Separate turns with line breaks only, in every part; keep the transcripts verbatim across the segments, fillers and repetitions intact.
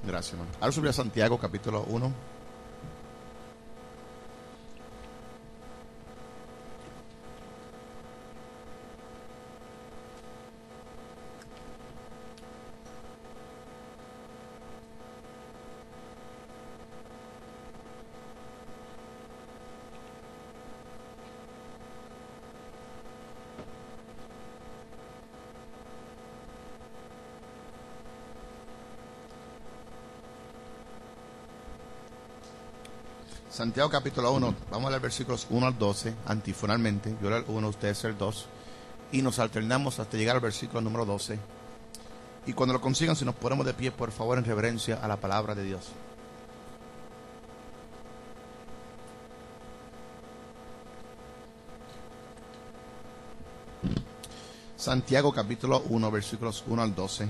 Gracias, hermano. Ahora subir a Santiago, capítulo uno. Santiago capítulo uno, vamos a leer versículos uno al doce, antifonalmente. Yo leo el uno, ustedes el dos, y nos alternamos hasta llegar al versículo número doce. Y cuando lo consigan, si nos ponemos de pie, por favor, en reverencia a la palabra de Dios. Santiago capítulo uno, versículos uno al doce.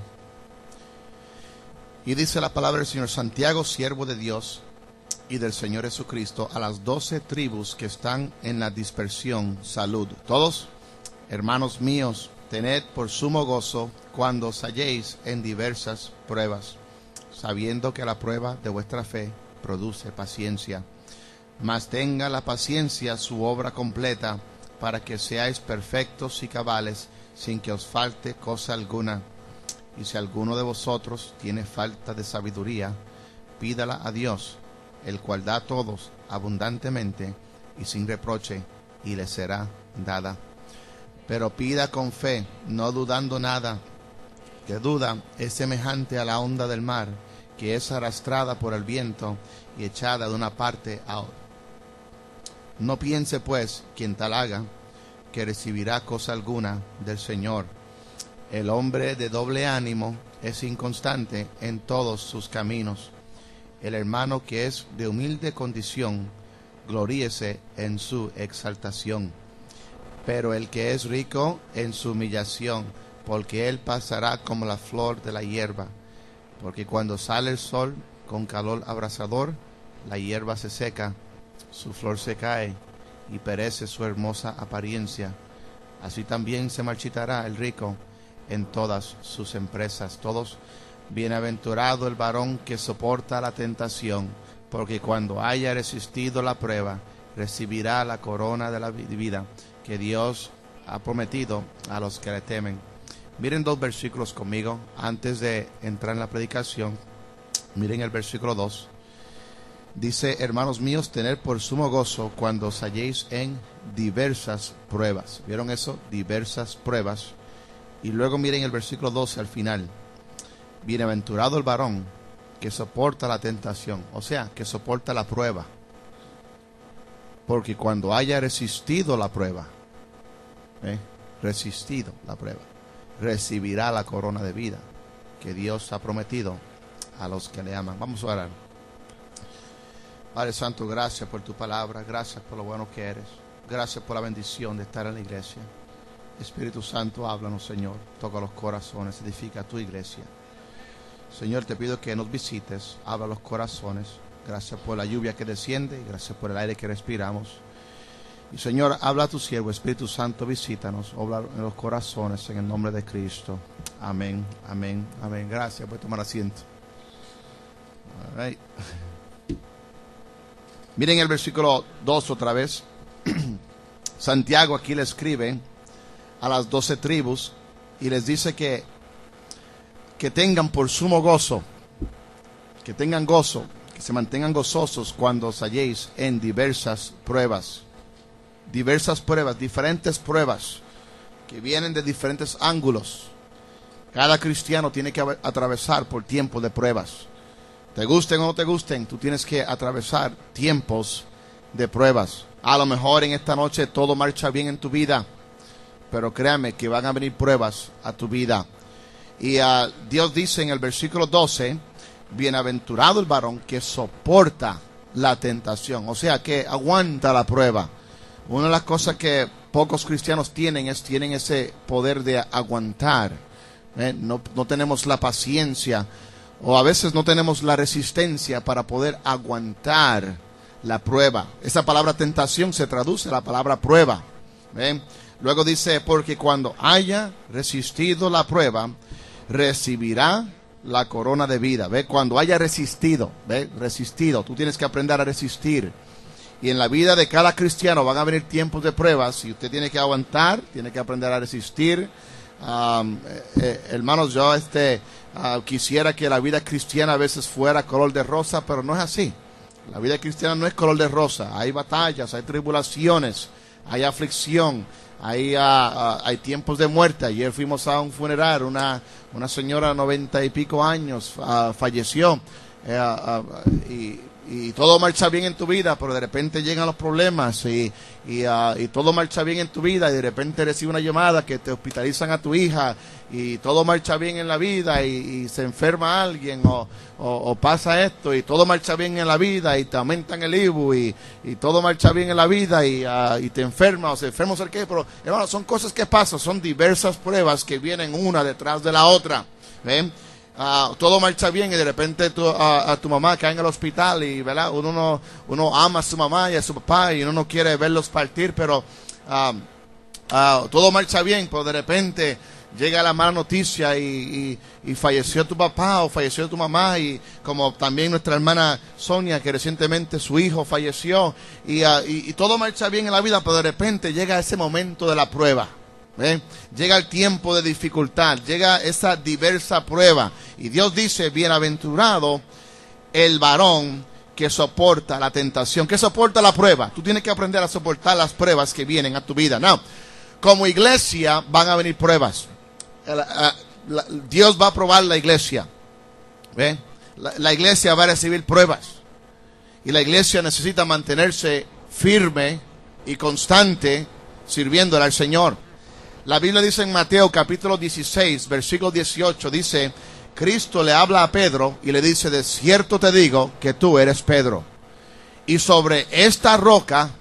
Y dice la palabra del Señor: Santiago, siervo de Dios y del Señor Jesucristo, a las doce tribus que están en la dispersión, salud. Todos, hermanos míos, tened por sumo gozo cuando os halléis en diversas pruebas, sabiendo que la prueba de vuestra fe produce paciencia. Mas tenga la paciencia su obra completa, para que seáis perfectos y cabales, sin que os falte cosa alguna. Y si alguno de vosotros tiene falta de sabiduría, pídala a Dios, el cual da a todos abundantemente y sin reproche, y le será dada. Pero pida con fe, no dudando nada, que duda es semejante a la onda del mar, que es arrastrada por el viento y echada de una parte a otra. No piense pues quien tal haga, que recibirá cosa alguna del Señor. El hombre de doble ánimo es inconstante en todos sus caminos. El hermano que es de humilde condición, gloríese en su exaltación. Pero el que es rico en su humillación, porque él pasará como la flor de la hierba. Porque cuando sale el sol con calor abrasador, la hierba se seca, su flor se cae y perece su hermosa apariencia. Así también se marchitará el rico en todas sus empresas. Todos, bienaventurado el varón que soporta la tentación, porque cuando haya resistido la prueba, recibirá la corona de la vida que Dios ha prometido a los que le temen. Miren dos versículos conmigo antes de entrar en la predicación. Miren el versículo dos. Dice: hermanos míos, tened por sumo gozo cuando os halléis en diversas pruebas. ¿Vieron eso? Diversas pruebas. Y luego miren el versículo doce al final. Bienaventurado el varón que soporta la tentación, o sea, que soporta la prueba, porque cuando haya resistido la prueba, ¿eh? resistido la prueba, recibirá la corona de vida que Dios ha prometido a los que le aman. Vamos a orar. Padre Santo, gracias por tu palabra, gracias por lo bueno que eres, gracias por la bendición de estar en la iglesia. Espíritu Santo, háblanos, Señor, toca los corazones, edifica tu iglesia. Señor, te pido que nos visites, habla los corazones. Gracias por la lluvia que desciende y gracias por el aire que respiramos. Y Señor, habla a tu siervo, Espíritu Santo, visítanos, habla en los corazones en el nombre de Cristo. Amén, amén, amén. Gracias, puede tomar asiento. All right. Miren el versículo dos otra vez. Santiago aquí le escribe a las doce tribus y les dice que que tengan por sumo gozo, que tengan gozo, que se mantengan gozosos cuando os halléis en diversas pruebas, diversas pruebas, diferentes pruebas que vienen de diferentes ángulos. Cada cristiano tiene que atravesar por tiempos de pruebas. Te gusten o no te gusten, tú tienes que atravesar tiempos de pruebas. A lo mejor en esta noche todo marcha bien en tu vida, pero créame que van a venir pruebas a tu vida. Y uh, Dios dice en el versículo doce, bienaventurado el varón que soporta la tentación, o sea, que aguanta la prueba. Una de las cosas que pocos cristianos tienen es tienen ese poder de aguantar. ¿eh? No, no tenemos la paciencia, o a veces no tenemos la resistencia para poder aguantar la prueba. Esa palabra tentación se traduce a la palabra prueba. ¿eh? Luego dice, porque cuando haya resistido la prueba, recibirá la corona de vida. ¿Ve? Cuando haya resistido, ¿ve? Resistido, tú tienes que aprender a resistir. Y en la vida de cada cristiano van a venir tiempos de pruebas y usted tiene que aguantar, tiene que aprender a resistir. Um, eh, eh, hermanos, yo este, uh, quisiera que la vida cristiana a veces fuera color de rosa, pero no es así. La vida cristiana no es color de rosa. Hay batallas, hay tribulaciones, hay aflicción, hay, uh, uh, hay tiempos de muerte. Ayer fuimos a un funeral, una, una señora de noventa y pico años uh, falleció uh, uh, y... y todo marcha bien en tu vida, pero de repente llegan los problemas y, y, uh, y todo marcha bien en tu vida y de repente recibes una llamada que te hospitalizan a tu hija y todo marcha bien en la vida y, y se enferma alguien o, o, o pasa esto y todo marcha bien en la vida y te aumentan el I B U y, y todo marcha bien en la vida y, uh, y te enfermas o se enferma o sea qué, pero hermano, son cosas que pasan, son diversas pruebas que vienen una detrás de la otra, ¿ven? Uh, todo marcha bien y de repente tu, uh, a tu mamá cae en el hospital y ¿verdad? Uno, no, uno ama a su mamá y a su papá y uno no quiere verlos partir, pero uh, uh, todo marcha bien, pero de repente llega la mala noticia y, y, y falleció tu papá o falleció tu mamá y como también nuestra hermana Sonia que recientemente su hijo falleció y, uh, y, y todo marcha bien en la vida, pero de repente llega ese momento de la prueba. ¿Eh? Llega el tiempo de dificultad, llega esa diversa prueba y Dios dice, bienaventurado el varón que soporta la tentación, que soporta la prueba. Tú tienes que aprender a soportar las pruebas que vienen a tu vida. No, como iglesia van a venir pruebas. Dios va a probar la iglesia. ¿Eh? La, la iglesia va a recibir pruebas y la iglesia necesita mantenerse firme y constante sirviéndole al Señor. La Biblia dice en Mateo capítulo dieciséis, versículo dieciocho, dice, Cristo le habla a Pedro y le dice, de cierto te digo que tú eres Pedro, y sobre esta roca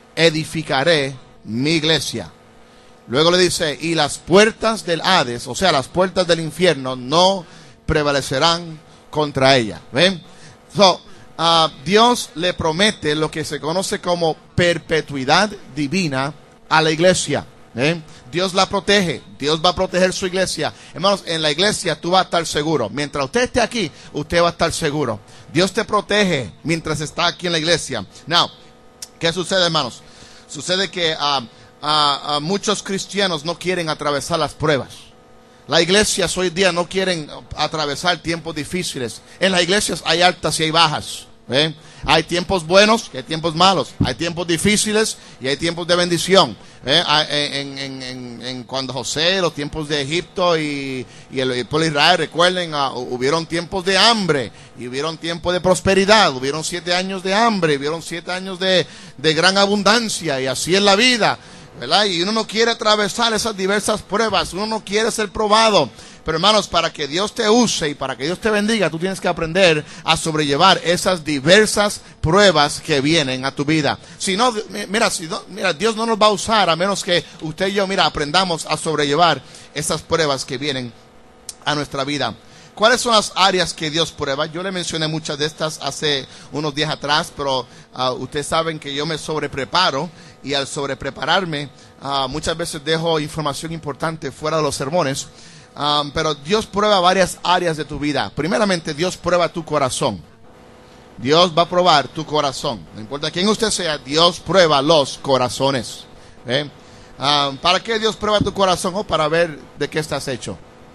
edificaré mi iglesia. Luego le dice, y las puertas del Hades, o sea, las puertas del infierno, no prevalecerán contra ella. ¿Ven? So, uh, Dios le promete lo que se conoce como perpetuidad divina a la iglesia. ¿Eh? Dios la protege, Dios va a proteger su iglesia. Hermanos, en la iglesia tú vas a estar seguro. Mientras usted esté aquí, usted va a estar seguro. Dios te protege mientras está aquí en la iglesia. Now, ¿qué sucede, hermanos? Sucede que uh, uh, uh, muchos cristianos no quieren atravesar las pruebas. Las iglesias hoy día no quieren atravesar tiempos difíciles. En las iglesias hay altas y hay bajas. ¿Eh? Hay tiempos buenos y hay tiempos malos, hay tiempos difíciles y hay tiempos de bendición. ¿Eh? En, en, en, en cuando José, los tiempos de Egipto y, y el, el pueblo de Israel, recuerden, uh, hubieron tiempos de hambre y hubieron tiempos de prosperidad, hubieron siete años de hambre, hubieron siete años de, de gran abundancia y así es la vida, ¿verdad? Y uno no quiere atravesar esas diversas pruebas, uno no quiere ser probado. Pero hermanos, para que Dios te use y para que Dios te bendiga, tú tienes que aprender a sobrellevar esas diversas pruebas que vienen a tu vida. Si no, mira, si no, mira, Dios no nos va a usar a menos que usted y yo, mira, aprendamos a sobrellevar esas pruebas que vienen a nuestra vida. ¿Cuáles son las áreas que Dios prueba? Yo le mencioné muchas de estas hace unos días atrás, pero uh, ustedes saben que yo me sobrepreparo y al sobreprepararme uh, muchas veces dejo información importante fuera de los sermones. Um, pero Dios prueba varias áreas de tu vida. Primeramente, Dios prueba tu corazón. Dios va a probar tu corazón. No importa quién usted sea, Dios prueba los corazones. ¿Eh? Um, ¿Para qué Dios prueba tu corazón? Oh, para ver de qué estás hecho.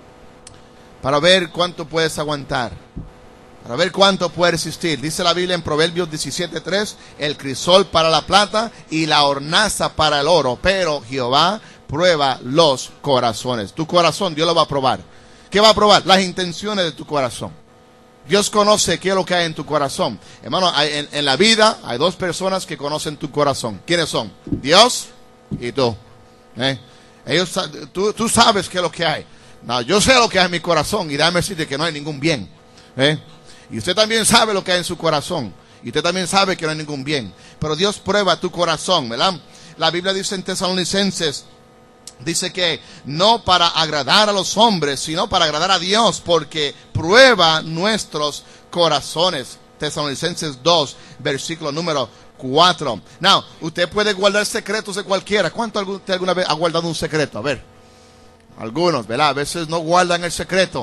Para ver cuánto puedes aguantar. Para ver cuánto puedes resistir. Dice la Biblia en Proverbios diecisiete tres, el crisol para la plata y la hornaza para el oro. Pero Jehová prueba los corazones. Tu corazón Dios lo va a probar. ¿Qué va a probar? Las intenciones de tu corazón. Dios conoce qué es lo que hay en tu corazón. Hermano, hay, en, en la vida hay dos personas que conocen tu corazón. ¿Quiénes son? Dios y tú. ¿Eh? Ellos, tú, tú sabes qué es lo que hay. No, yo sé lo que hay en mi corazón y déjame decirte que no hay ningún bien. ¿Eh? Y usted también sabe lo que hay en su corazón. Y usted también sabe que no hay ningún bien. Pero Dios prueba tu corazón, ¿verdad? La Biblia dice en Tesalonicenses, dice que no para agradar a los hombres, sino para agradar a Dios, porque prueba nuestros corazones. Tesalonicenses dos, versículo número cuatro. Now, usted puede guardar secretos de cualquiera. ¿Cuánto usted alguna vez ha guardado un secreto? A ver, algunos, ¿verdad? A veces no guardan el secreto.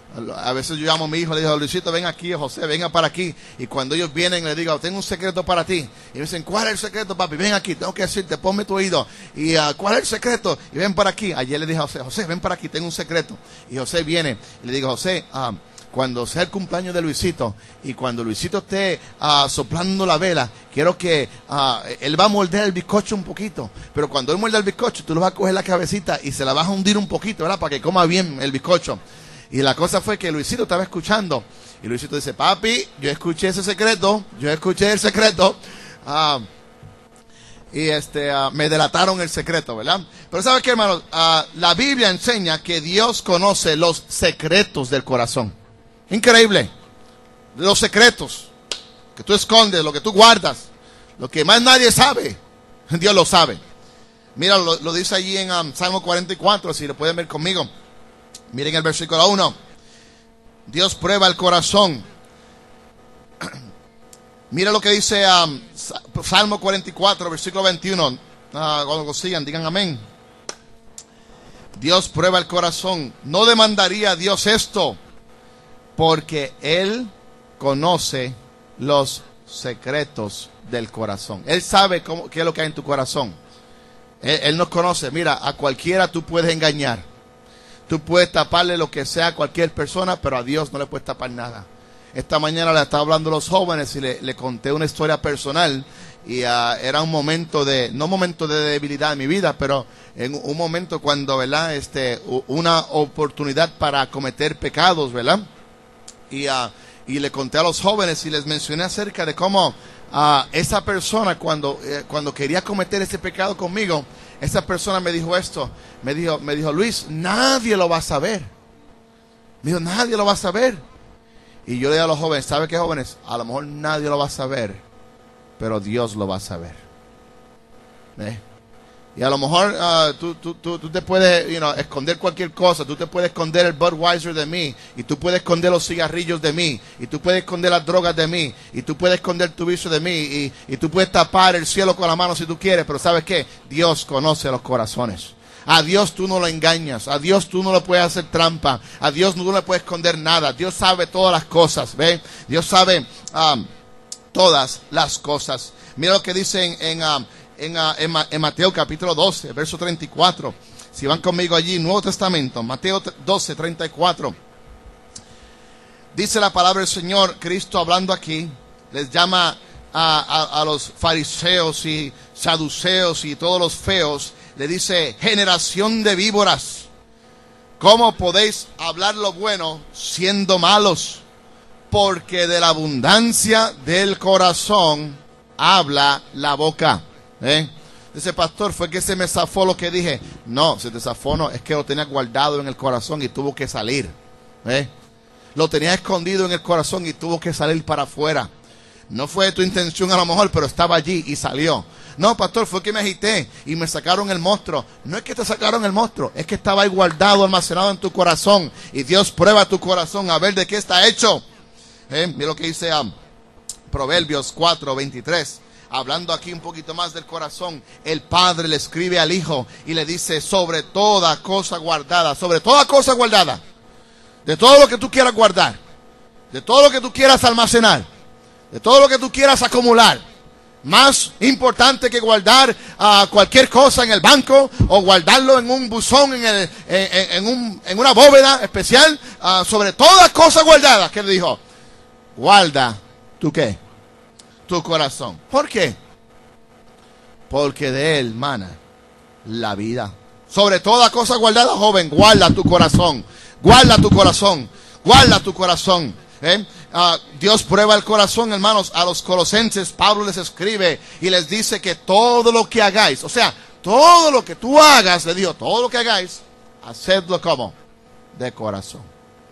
A veces yo llamo a mi hijo, le digo, Luisito, ven aquí, José, venga para aquí. Y cuando ellos vienen, le digo, tengo un secreto para ti. Y me dicen, ¿cuál es el secreto, papi? Ven aquí, tengo que decirte, ponme tu oído. Y uh, ¿cuál es el secreto? Y ven para aquí. Ayer le dije a José, José, ven para aquí, tengo un secreto. Y José viene y le digo, José, uh, cuando sea el cumpleaños de Luisito y cuando Luisito esté uh, soplando la vela, quiero que uh, él va a morder el bizcocho un poquito, pero cuando él muerde el bizcocho, tú le vas a coger la cabecita y se la vas a hundir un poquito, ¿verdad? Para que coma bien el bizcocho. Y la cosa fue que Luisito estaba escuchando y Luisito dice, papi, yo escuché ese secreto, yo escuché el secreto, uh, y este uh, me delataron el secreto, ¿verdad? Pero ¿sabes qué, hermano? Uh, la Biblia enseña que Dios conoce los secretos del corazón. Increíble. Los secretos que tú escondes, lo que tú guardas, lo que más nadie sabe, Dios lo sabe. Mira, lo, lo dice allí en um, Salmo cuarenta y cuatro, si lo pueden ver conmigo. Miren el versículo uno. Dios prueba el corazón. Mira lo que dice um, Salmo cuarenta y cuatro, versículo veintiuno. Uh, cuando lo sigan, digan amén. Dios prueba el corazón. No demandaría a Dios esto, porque Él conoce los secretos del corazón. Él sabe cómo, qué es lo que hay en tu corazón. Él, Él nos conoce. Mira, a cualquiera tú puedes engañar. Tú puedes taparle lo que sea a cualquier persona, pero a Dios no le puedes tapar nada. Esta mañana le estaba hablando a los jóvenes y le, le conté una historia personal. Y uh, era un momento de, no un momento de debilidad en mi vida, pero en un momento cuando, ¿verdad? Este, una oportunidad para cometer pecados, ¿verdad? Y, uh, y le conté a los jóvenes y les mencioné acerca de cómo uh, esa persona cuando, eh, cuando quería cometer ese pecado conmigo, esa persona me dijo esto, me dijo, me dijo, Luis, nadie lo va a saber. Me dijo, nadie lo va a saber. Y yo le digo a los jóvenes, ¿sabe qué, jóvenes? A lo mejor nadie lo va a saber, pero Dios lo va a saber. ¿Eh? Y a lo mejor uh, tú, tú, tú, tú te puedes you know, esconder cualquier cosa. Tú te puedes esconder el Budweiser de mí. Y tú puedes esconder los cigarrillos de mí. Y tú puedes esconder las drogas de mí. Y tú puedes esconder tu vicio de mí. Y, y tú puedes tapar el cielo con la mano si tú quieres. Pero ¿sabes qué? Dios conoce los corazones. A Dios tú no lo engañas. A Dios tú no le puedes hacer trampa. A Dios no le puedes esconder nada. Dios sabe todas las cosas. ¿Ve? Dios sabe um, todas las cosas. Mira lo que dice en... en um, En, uh, en, en Mateo capítulo doce, verso treinta y cuatro. Si van conmigo allí, Nuevo Testamento, Mateo doce, treinta y cuatro. Dice la palabra del Señor, Cristo hablando aquí, les llama a, a, a los fariseos y saduceos y todos los feos, le dice, generación de víboras, ¿cómo podéis hablar lo bueno siendo malos? Porque de la abundancia del corazón habla la boca. ¿Eh? Dice, pastor, fue que se me zafó lo que dije. No, se te zafó, no, es que lo tenía guardado en el corazón y tuvo que salir. ¿Eh? Lo tenía escondido en el corazón y tuvo que salir para afuera. No fue tu intención a lo mejor, pero estaba allí y salió. No, pastor, fue que me agité y me sacaron el monstruo. No es que te sacaron el monstruo, es que estaba ahí guardado, almacenado en tu corazón. Y Dios prueba tu corazón a ver de qué está hecho. ¿Eh? Mira lo que dice um, Proverbios cuatro, veintitrés. Hablando aquí un poquito más del corazón, el padre le escribe al hijo y le dice, sobre toda cosa guardada, sobre toda cosa guardada, de todo lo que tú quieras guardar, de todo lo que tú quieras almacenar, de todo lo que tú quieras acumular, más importante que guardar uh, cualquier cosa en el banco o guardarlo en un buzón, en, el, en, en, un, en una bóveda especial, uh, sobre todas cosas guardadas, ¿qué le dijo? Guarda, ¿tú qué? Tu corazón. ¿Por qué? Porque de él mana la vida. Sobre toda cosa guardada, joven, guarda tu corazón. Guarda tu corazón. Guarda tu corazón. ¿Eh? Uh, Dios prueba el corazón, hermanos. A los colosenses, Pablo les escribe y les dice que todo lo que hagáis, o sea, todo lo que tú hagas, le digo, todo lo que hagáis, hacedlo como de corazón.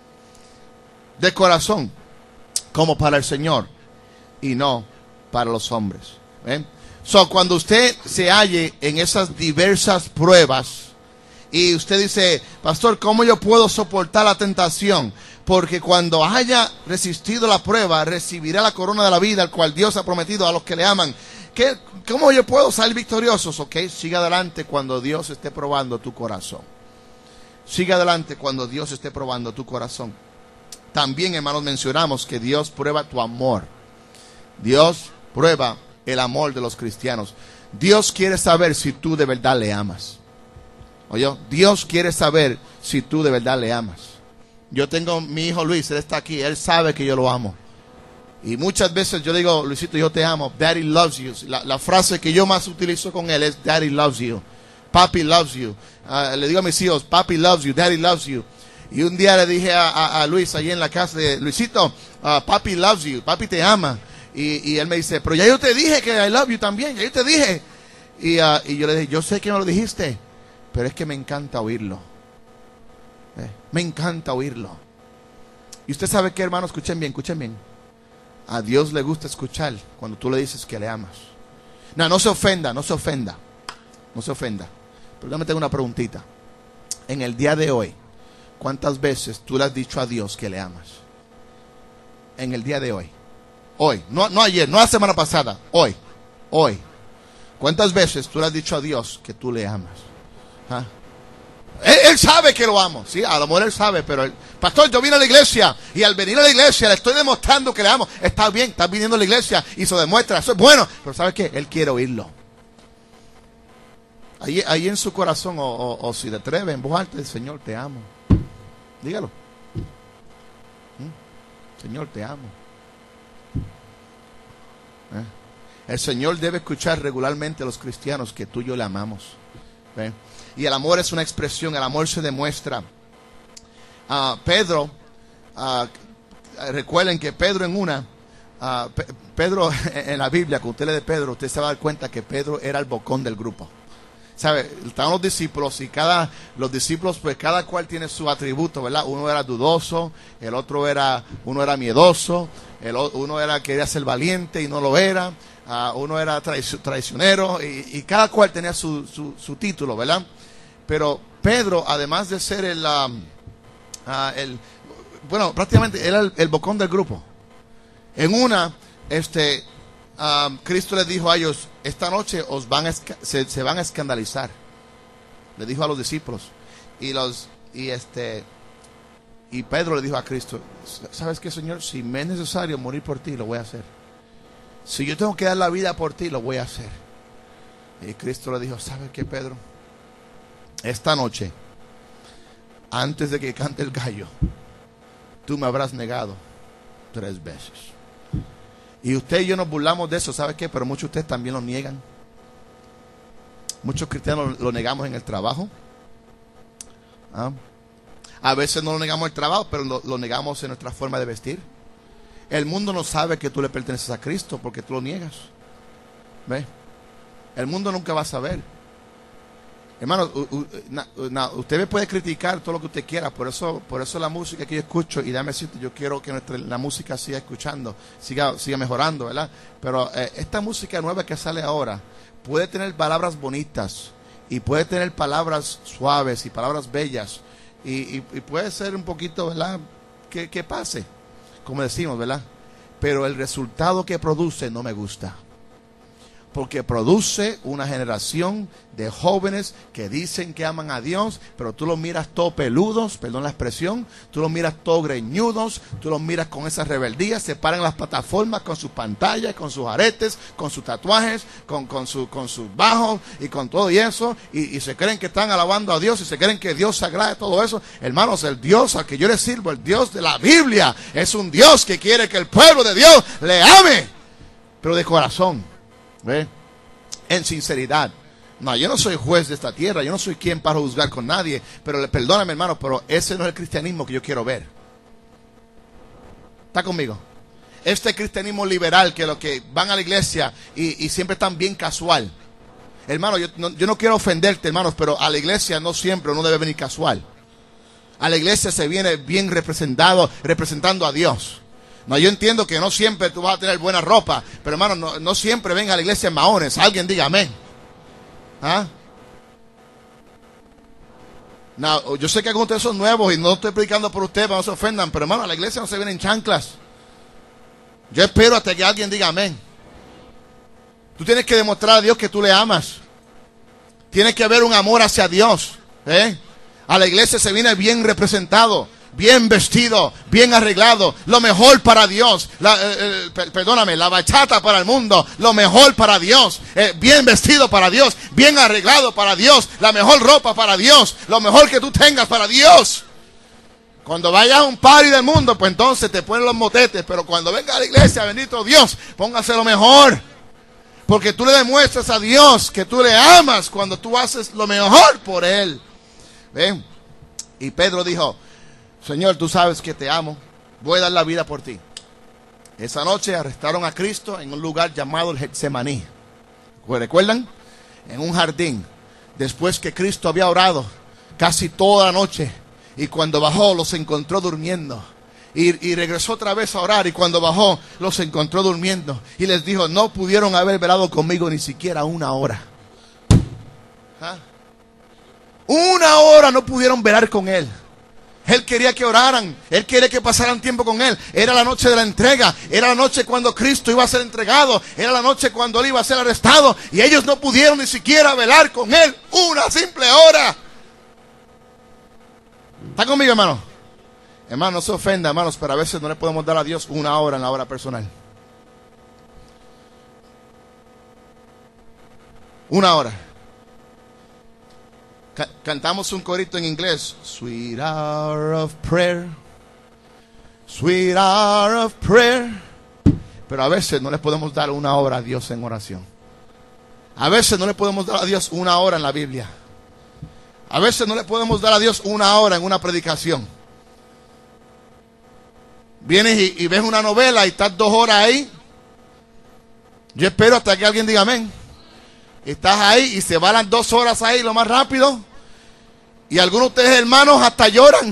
De corazón, como para el Señor y no para los hombres. ¿Eh? So, cuando usted se halle en esas diversas pruebas y usted dice, pastor, ¿cómo yo puedo soportar la tentación? Porque cuando haya resistido la prueba, recibirá la corona de la vida, al cual Dios ha prometido a los que le aman. ¿Qué, ¿Cómo yo puedo salir victoriosos? Ok, siga adelante cuando Dios esté probando tu corazón. Siga adelante cuando Dios esté probando tu corazón. también, hermanos, mencionamos que Dios prueba tu amor. Dios prueba el amor de los cristianos. Dios quiere saber si tú de verdad le amas. Oye, Dios quiere saber si tú de verdad le amas. Yo tengo mi hijo Luis, él está aquí, él sabe que yo lo amo. Y muchas veces yo digo, Luisito, yo te amo, Daddy loves you. La, la frase que yo más utilizo con él es Daddy loves you, Papi loves you. Uh, le digo a mis hijos, Papi loves you, Daddy loves you. Y un día le dije a, a, a Luis allí en la casa de Luisito, uh, Papi loves you, Papi te ama. Y, y él me dice, pero ya yo te dije que I love you también, ya yo te dije. Y, uh, y yo le dije, yo sé que me lo dijiste, pero es que me encanta oírlo. Eh, me encanta oírlo. Y usted sabe que, hermano, escuchen bien, escuchen bien. A Dios le gusta escuchar cuando tú le dices que le amas. No, no se ofenda, no se ofenda. No se ofenda. Pero yo me tengo una preguntita. En el día de hoy, ¿cuántas veces tú le has dicho a Dios que le amas? En el día de hoy. Hoy, no, no ayer, no la semana pasada. Hoy, hoy. ¿Cuántas veces tú le has dicho a Dios que tú le amas? ¿Ah? Él, él sabe que lo amo, sí, a lo mejor él sabe, pero el pastor, yo vine a la iglesia y al venir a la iglesia le estoy demostrando que le amo. Está bien, estás viniendo a la iglesia y se demuestra, eso es bueno, pero ¿sabes qué? Él quiere oírlo. Ahí, ahí en su corazón, o, o, o si te atreves en voz alta, el Señor, te amo. Dígalo. ¿Mm? Señor, te amo. ¿Eh? El Señor debe escuchar regularmente a los cristianos que tú y yo le amamos. ¿Eh? Y el amor es una expresión, el amor se demuestra. Uh, Pedro, uh, recuerden que Pedro en una, uh, Pe Pedro en la Biblia, cuando usted lee de Pedro, usted se va a dar cuenta que Pedro era el bocón del grupo. ¿Sabe? Estaban los discípulos y cada, los discípulos, pues cada cual tiene su atributo, ¿verdad? Uno era dudoso, el otro era, uno era miedoso, el, uno era quería ser valiente y no lo era, uh, uno era traicio, traicionero y, y cada cual tenía su, su, su título, ¿verdad? Pero Pedro, además de ser el, uh, uh, el bueno, prácticamente era el, el bocón del grupo. En una, este, uh, Cristo les dijo a ellos, esta noche os van a se, se van a escandalizar. Le dijo a los discípulos. Y los y este y Pedro le dijo a Cristo, ¿sabes qué, Señor? Si me es necesario morir por ti, lo voy a hacer. Si yo tengo que dar la vida por ti, lo voy a hacer. Y Cristo le dijo, ¿sabes qué, Pedro? Esta noche, antes de que cante el gallo, tú me habrás negado tres veces. Y usted y yo nos burlamos de eso, ¿sabe qué? Pero muchos de ustedes también lo niegan. Muchos cristianos lo negamos en el trabajo. ¿Ah? A veces no lo negamos en el trabajo, pero lo, lo negamos en nuestra forma de vestir. El mundo no sabe que tú le perteneces a Cristo porque tú lo niegas. ¿Ve? El mundo nunca va a saber. Hermano, usted me puede criticar todo lo que usted quiera, por eso, por eso la música que yo escucho, y déjame decirte, yo quiero que nuestra, la música siga escuchando, siga, siga mejorando, ¿verdad? Pero eh, esta música nueva que sale ahora puede tener palabras bonitas y puede tener palabras suaves y palabras bellas y, y, y puede ser un poquito, ¿verdad? Que, que pase, como decimos, ¿verdad? Pero el resultado que produce no me gusta. Porque produce una generación de jóvenes que dicen que aman a Dios, pero tú los miras todo peludos, perdón la expresión, tú los miras todo greñudos, tú los miras con esa rebeldía, se paran en las plataformas con sus pantallas, con sus aretes, con sus tatuajes, con, con, su, con sus bajos y con todo y eso, y, y se creen que están alabando a Dios y se creen que Dios se agrada de todo eso. Hermanos, el Dios al que yo le sirvo, el Dios de la Biblia, es un Dios que quiere que el pueblo de Dios le ame, pero de corazón. ¿Ve? En sinceridad. No, yo no soy juez de esta tierra, yo no soy quien para juzgar con nadie, pero perdóname, hermano, pero ese no es el cristianismo que yo quiero ver. ¿Está conmigo? Este cristianismo liberal, que lo que van a la iglesia y, y siempre están bien casual. Hermano, yo no, yo no quiero ofenderte, hermanos, pero a la iglesia no siempre uno debe venir casual. A la iglesia se viene bien representado, representando a Dios. No, yo entiendo que no siempre tú vas a tener buena ropa, pero hermano, no, no siempre venga a la iglesia en maones. Alguien diga amén. ¿Ah? No, yo sé que algunos de ustedes son nuevos y no estoy predicando por ustedes para que no se ofendan, pero hermano, a la iglesia no se viene en chanclas. Yo espero hasta que alguien diga amén. Tú tienes que demostrar a Dios que tú le amas. Tiene que haber un amor hacia Dios. ¿eh? A la iglesia se viene bien representado. bien vestido, bien arreglado, lo mejor para Dios, la, eh, eh, perdóname, la bachata para el mundo, lo mejor para Dios, eh, bien vestido para Dios, bien arreglado para Dios, la mejor ropa para Dios, lo mejor que tú tengas para Dios. Cuando vayas a un party del mundo, pues entonces te ponen los motetes, pero cuando venga a la iglesia, bendito Dios, póngase lo mejor. Porque tú le demuestras a Dios que tú le amas cuando tú haces lo mejor por Él. ¿Ven? Y Pedro dijo, Señor, tú sabes que te amo, voy a dar la vida por ti. Esa noche arrestaron a Cristo en un lugar llamado el Getsemaní. ¿Recuerdan? En un jardín. Después que Cristo había orado casi toda la noche. Y cuando bajó los encontró durmiendo. Y, y regresó otra vez a orar. Y cuando bajó los encontró durmiendo. Y les dijo, no pudieron haber velado conmigo ni siquiera una hora. ¿Ah? Una hora no pudieron velar con Él. Él quería que oraran. Él quería que pasaran tiempo con Él. Era la noche de la entrega. Era la noche cuando Cristo iba a ser entregado. Era la noche cuando Él iba a ser arrestado. Y ellos no pudieron ni siquiera velar con Él una simple hora. ¿Está conmigo, hermano? Hermano, no se ofenda, hermanos, pero a veces no le podemos dar a Dios una hora en la hora personal. Una hora. Ca- cantamos un corito en inglés. Sweet hour of prayer. Sweet hour of prayer. Pero a veces no le podemos dar una hora a Dios en oración. A veces no le podemos dar a Dios una hora en la Biblia. A veces no le podemos dar a Dios una hora en una predicación. Vienes y, y ves una novela y estás dos horas ahí. Yo espero hasta que alguien diga amén. Estás ahí y se van las dos horas ahí lo más rápido. Y algunos de ustedes, hermanos, hasta lloran.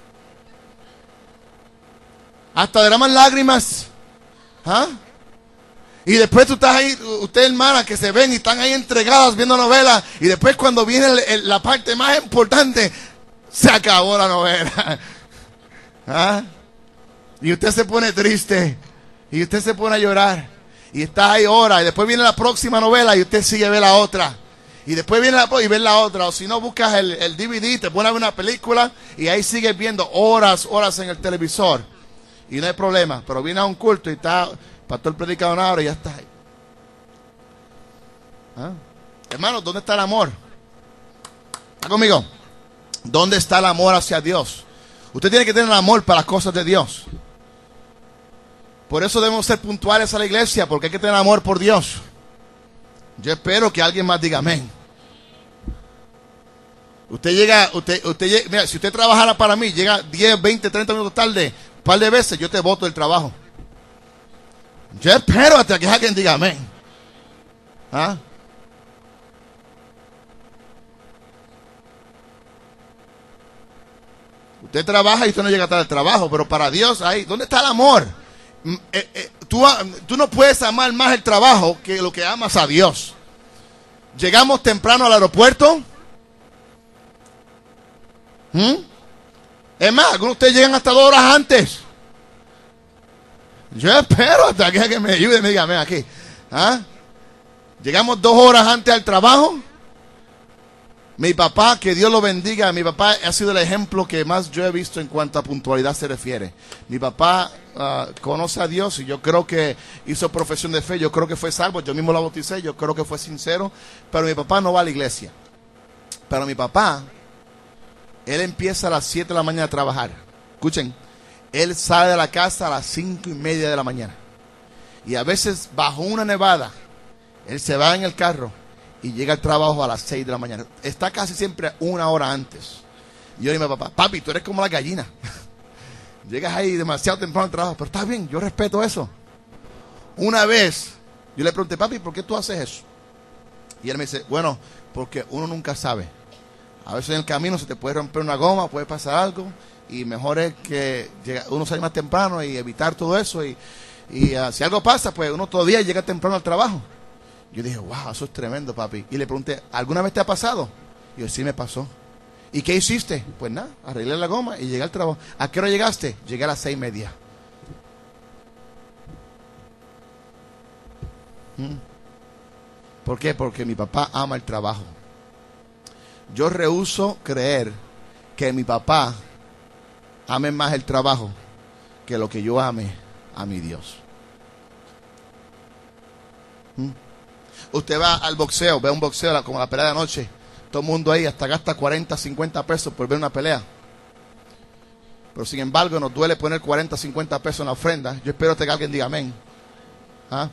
Hasta derraman lágrimas. ¿Ah? Y después tú estás ahí, ustedes hermanas que se ven y están ahí entregadas viendo novelas. Y después cuando viene el, el, la parte más importante, se acabó la novela. ¿Ah? Y usted se pone triste. Y usted se pone a llorar. Y está ahí horas. Y después viene la próxima novela y usted sigue a ver la otra. Y después viene la y ves la otra. O si no, buscas el, el D V D, te pones a ver una película. Y ahí sigues viendo horas, horas en el televisor. Y no hay problema. Pero viene a un culto y está... Pastor predicado una hora y ya está ahí. ¿Ah? Hermanos, ¿dónde está el amor? ¿Está conmigo? ¿Dónde está el amor hacia Dios? Usted tiene que tener amor para las cosas de Dios. Por eso debemos ser puntuales a la iglesia, porque hay que tener amor por Dios. Yo espero que alguien más diga amén. Usted llega, usted, usted llega, mira, si usted trabajara para mí, llega diez, veinte, treinta minutos tarde, un par de veces, yo te boto del trabajo. Yo espero hasta que alguien diga amén. ¿Ah? Usted trabaja y usted no llega tarde al trabajo, pero para Dios, ahí, ¿dónde está el amor? Eh, eh, tú, tú no puedes amar más el trabajo que lo que amas a Dios. Llegamos temprano al aeropuerto. ¿Mm? Es más, algunos de ustedes llegan hasta dos horas antes. Yo espero hasta que alguien me ayude y me diga, ven aquí. ¿Ah? Llegamos dos horas antes al trabajo. Mi papá, que Dios lo bendiga, mi papá ha sido el ejemplo que más yo he visto en cuanto a puntualidad se refiere. Mi papá uh, conoce a Dios y yo creo que hizo profesión de fe, yo creo que fue salvo, yo mismo lo bauticé, yo creo que fue sincero, pero mi papá no va a la iglesia. Pero mi papá, él empieza a las siete de la mañana a trabajar. Escuchen. Él sale de la casa a las cinco y media de la mañana. Y a veces bajo una nevada, él se va en el carro y llega al trabajo a las seis de la mañana. Está casi siempre una hora antes. Y yo le digo a mi papá, papi, tú eres como la gallina. Llegas ahí demasiado temprano al trabajo, pero está bien, yo respeto eso. Una vez, yo le pregunté, papi, ¿por qué tú haces eso? Y él me dice, bueno, porque uno nunca sabe. A veces en el camino se te puede romper una goma, puede pasar algo. Y mejor es que uno salga más temprano y evitar todo eso. Y, y uh, si algo pasa, pues uno todavía llega temprano al trabajo. Yo dije, wow, eso es tremendo, papi. Y le pregunté, ¿alguna vez te ha pasado? Y yo, sí me pasó. ¿Y qué hiciste? Pues nada, arreglé la goma y llegué al trabajo. ¿A qué hora llegaste? Llegué a las seis y media. ¿Mm? ¿Por qué? Porque mi papá ama el trabajo. Yo rehúso creer que mi papá amen más el trabajo que lo que yo ame a mi Dios. ¿Mm? Usted va al boxeo, ve un boxeo como la pelea de anoche, todo el mundo ahí hasta gasta cuarenta, cincuenta pesos por ver una pelea. Pero sin embargo nos duele poner cuarenta, cincuenta pesos en la ofrenda. Yo espero que alguien diga amén. ¿Ah?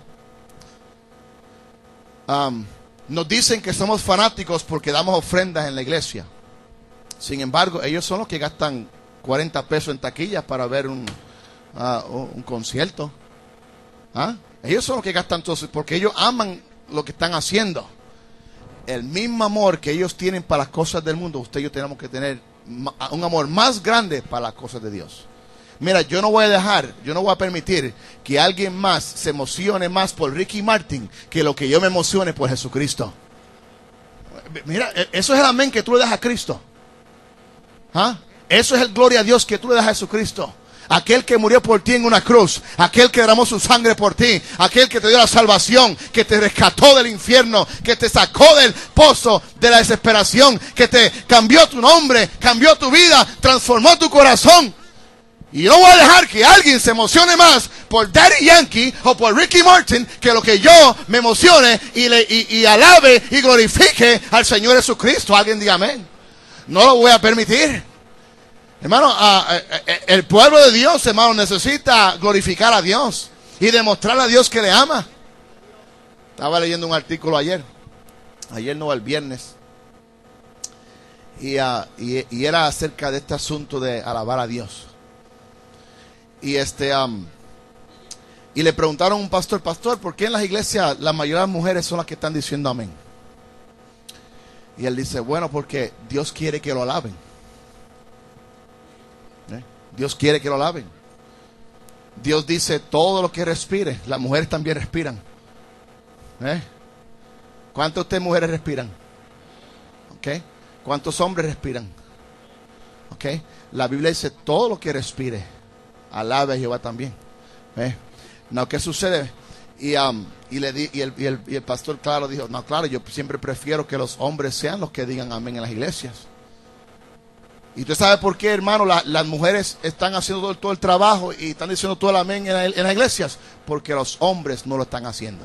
Um, nos dicen que somos fanáticos porque damos ofrendas en la iglesia. Sin embargo, ellos son los que gastan cuarenta pesos en taquillas para ver un, uh, un concierto. ¿Ah? Ellos son los que gastan todo, porque ellos aman lo que están haciendo. El mismo amor que ellos tienen para las cosas del mundo, usted y yo tenemos que tener un amor más grande para las cosas de Dios. Mira, yo no voy a dejar, yo no voy a permitir que alguien más se emocione más por Ricky Martin que lo que yo me emocione por Jesucristo. Mira, eso es el amén que tú le das a Cristo. ¿Ah? Eso es el gloria a Dios que tú le das a Jesucristo. Aquel que murió por ti en una cruz, aquel que derramó su sangre por ti, aquel que te dio la salvación, que te rescató del infierno, que te sacó del pozo de la desesperación, que te cambió tu nombre, cambió tu vida, transformó tu corazón. Y yo no voy a dejar que alguien se emocione más por Daddy Yankee o por Ricky Martin que lo que yo me emocione y, le, y, y alabe y glorifique al Señor Jesucristo. Alguien diga amén. No lo voy a permitir. Hermano, uh, el pueblo de Dios, hermano, necesita glorificar a Dios y demostrarle a Dios que le ama. Estaba leyendo un artículo ayer, ayer no, el viernes, y, uh, y, y era acerca de este asunto de alabar a Dios. Y este um, y le preguntaron a un pastor, pastor, ¿por qué en las iglesias la mayoría de las mujeres son las que están diciendo amén? Y él dice, bueno, porque Dios quiere que lo alaben. ¿Eh? Dios quiere que lo alaben. Dios dice, todo lo que respire, las mujeres también respiran. ¿Eh? ¿Cuántas de ustedes mujeres respiran? ¿Okay? ¿Cuántos hombres respiran? ¿Okay? La Biblia dice, todo lo que respire, alabe a Jehová también. ¿Eh? No, ¿qué sucede? Y, um, y, le di, y, el, y, el, y el pastor, claro, dijo, no, claro, yo siempre prefiero que los hombres sean los que digan amén en las iglesias. Y usted sabe por qué, hermano, la, las mujeres están haciendo todo, todo el trabajo y están diciendo todo el amén en, la, en las iglesias, porque los hombres no lo están haciendo.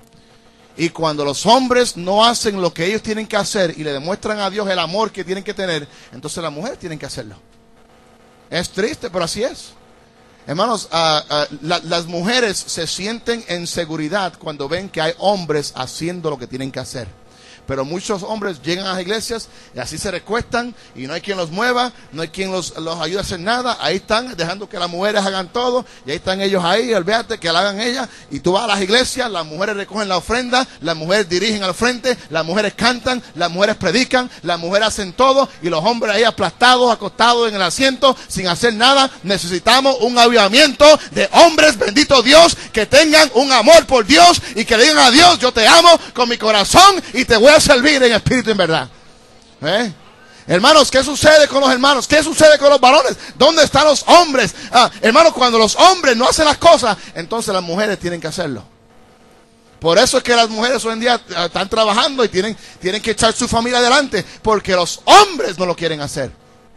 Y cuando los hombres no hacen lo que ellos tienen que hacer y le demuestran a Dios el amor que tienen que tener, entonces las mujeres tienen que hacerlo. Es triste, pero así es. Hermanos, uh, uh, la, las mujeres se sienten en seguridad cuando ven que hay hombres haciendo lo que tienen que hacer. Pero muchos hombres llegan a las iglesias y así se recuestan y no hay quien los mueva, no hay quien los, los ayude a hacer nada. Ahí están dejando que las mujeres hagan todo y ahí están ellos ahí, olvídate que la hagan ellas. Y tú vas a las iglesias, las mujeres recogen la ofrenda, las mujeres dirigen al frente, las mujeres cantan, las mujeres predican, las mujeres hacen todo y los hombres ahí aplastados, acostados en el asiento sin hacer nada. Necesitamos un avivamiento de hombres, bendito Dios, que tengan un amor por Dios y que le digan a Dios, yo te amo con mi corazón y te voy a servir en espíritu y en verdad. ¿Eh? Hermanos, ¿qué sucede con los hermanos? ¿Qué sucede con los varones? ¿Dónde están los hombres? Ah, hermanos, cuando los hombres no hacen las cosas, entonces las mujeres tienen que hacerlo. Por eso es que las mujeres hoy en día están trabajando y tienen, tienen que echar su familia adelante, porque los hombres no lo quieren hacer.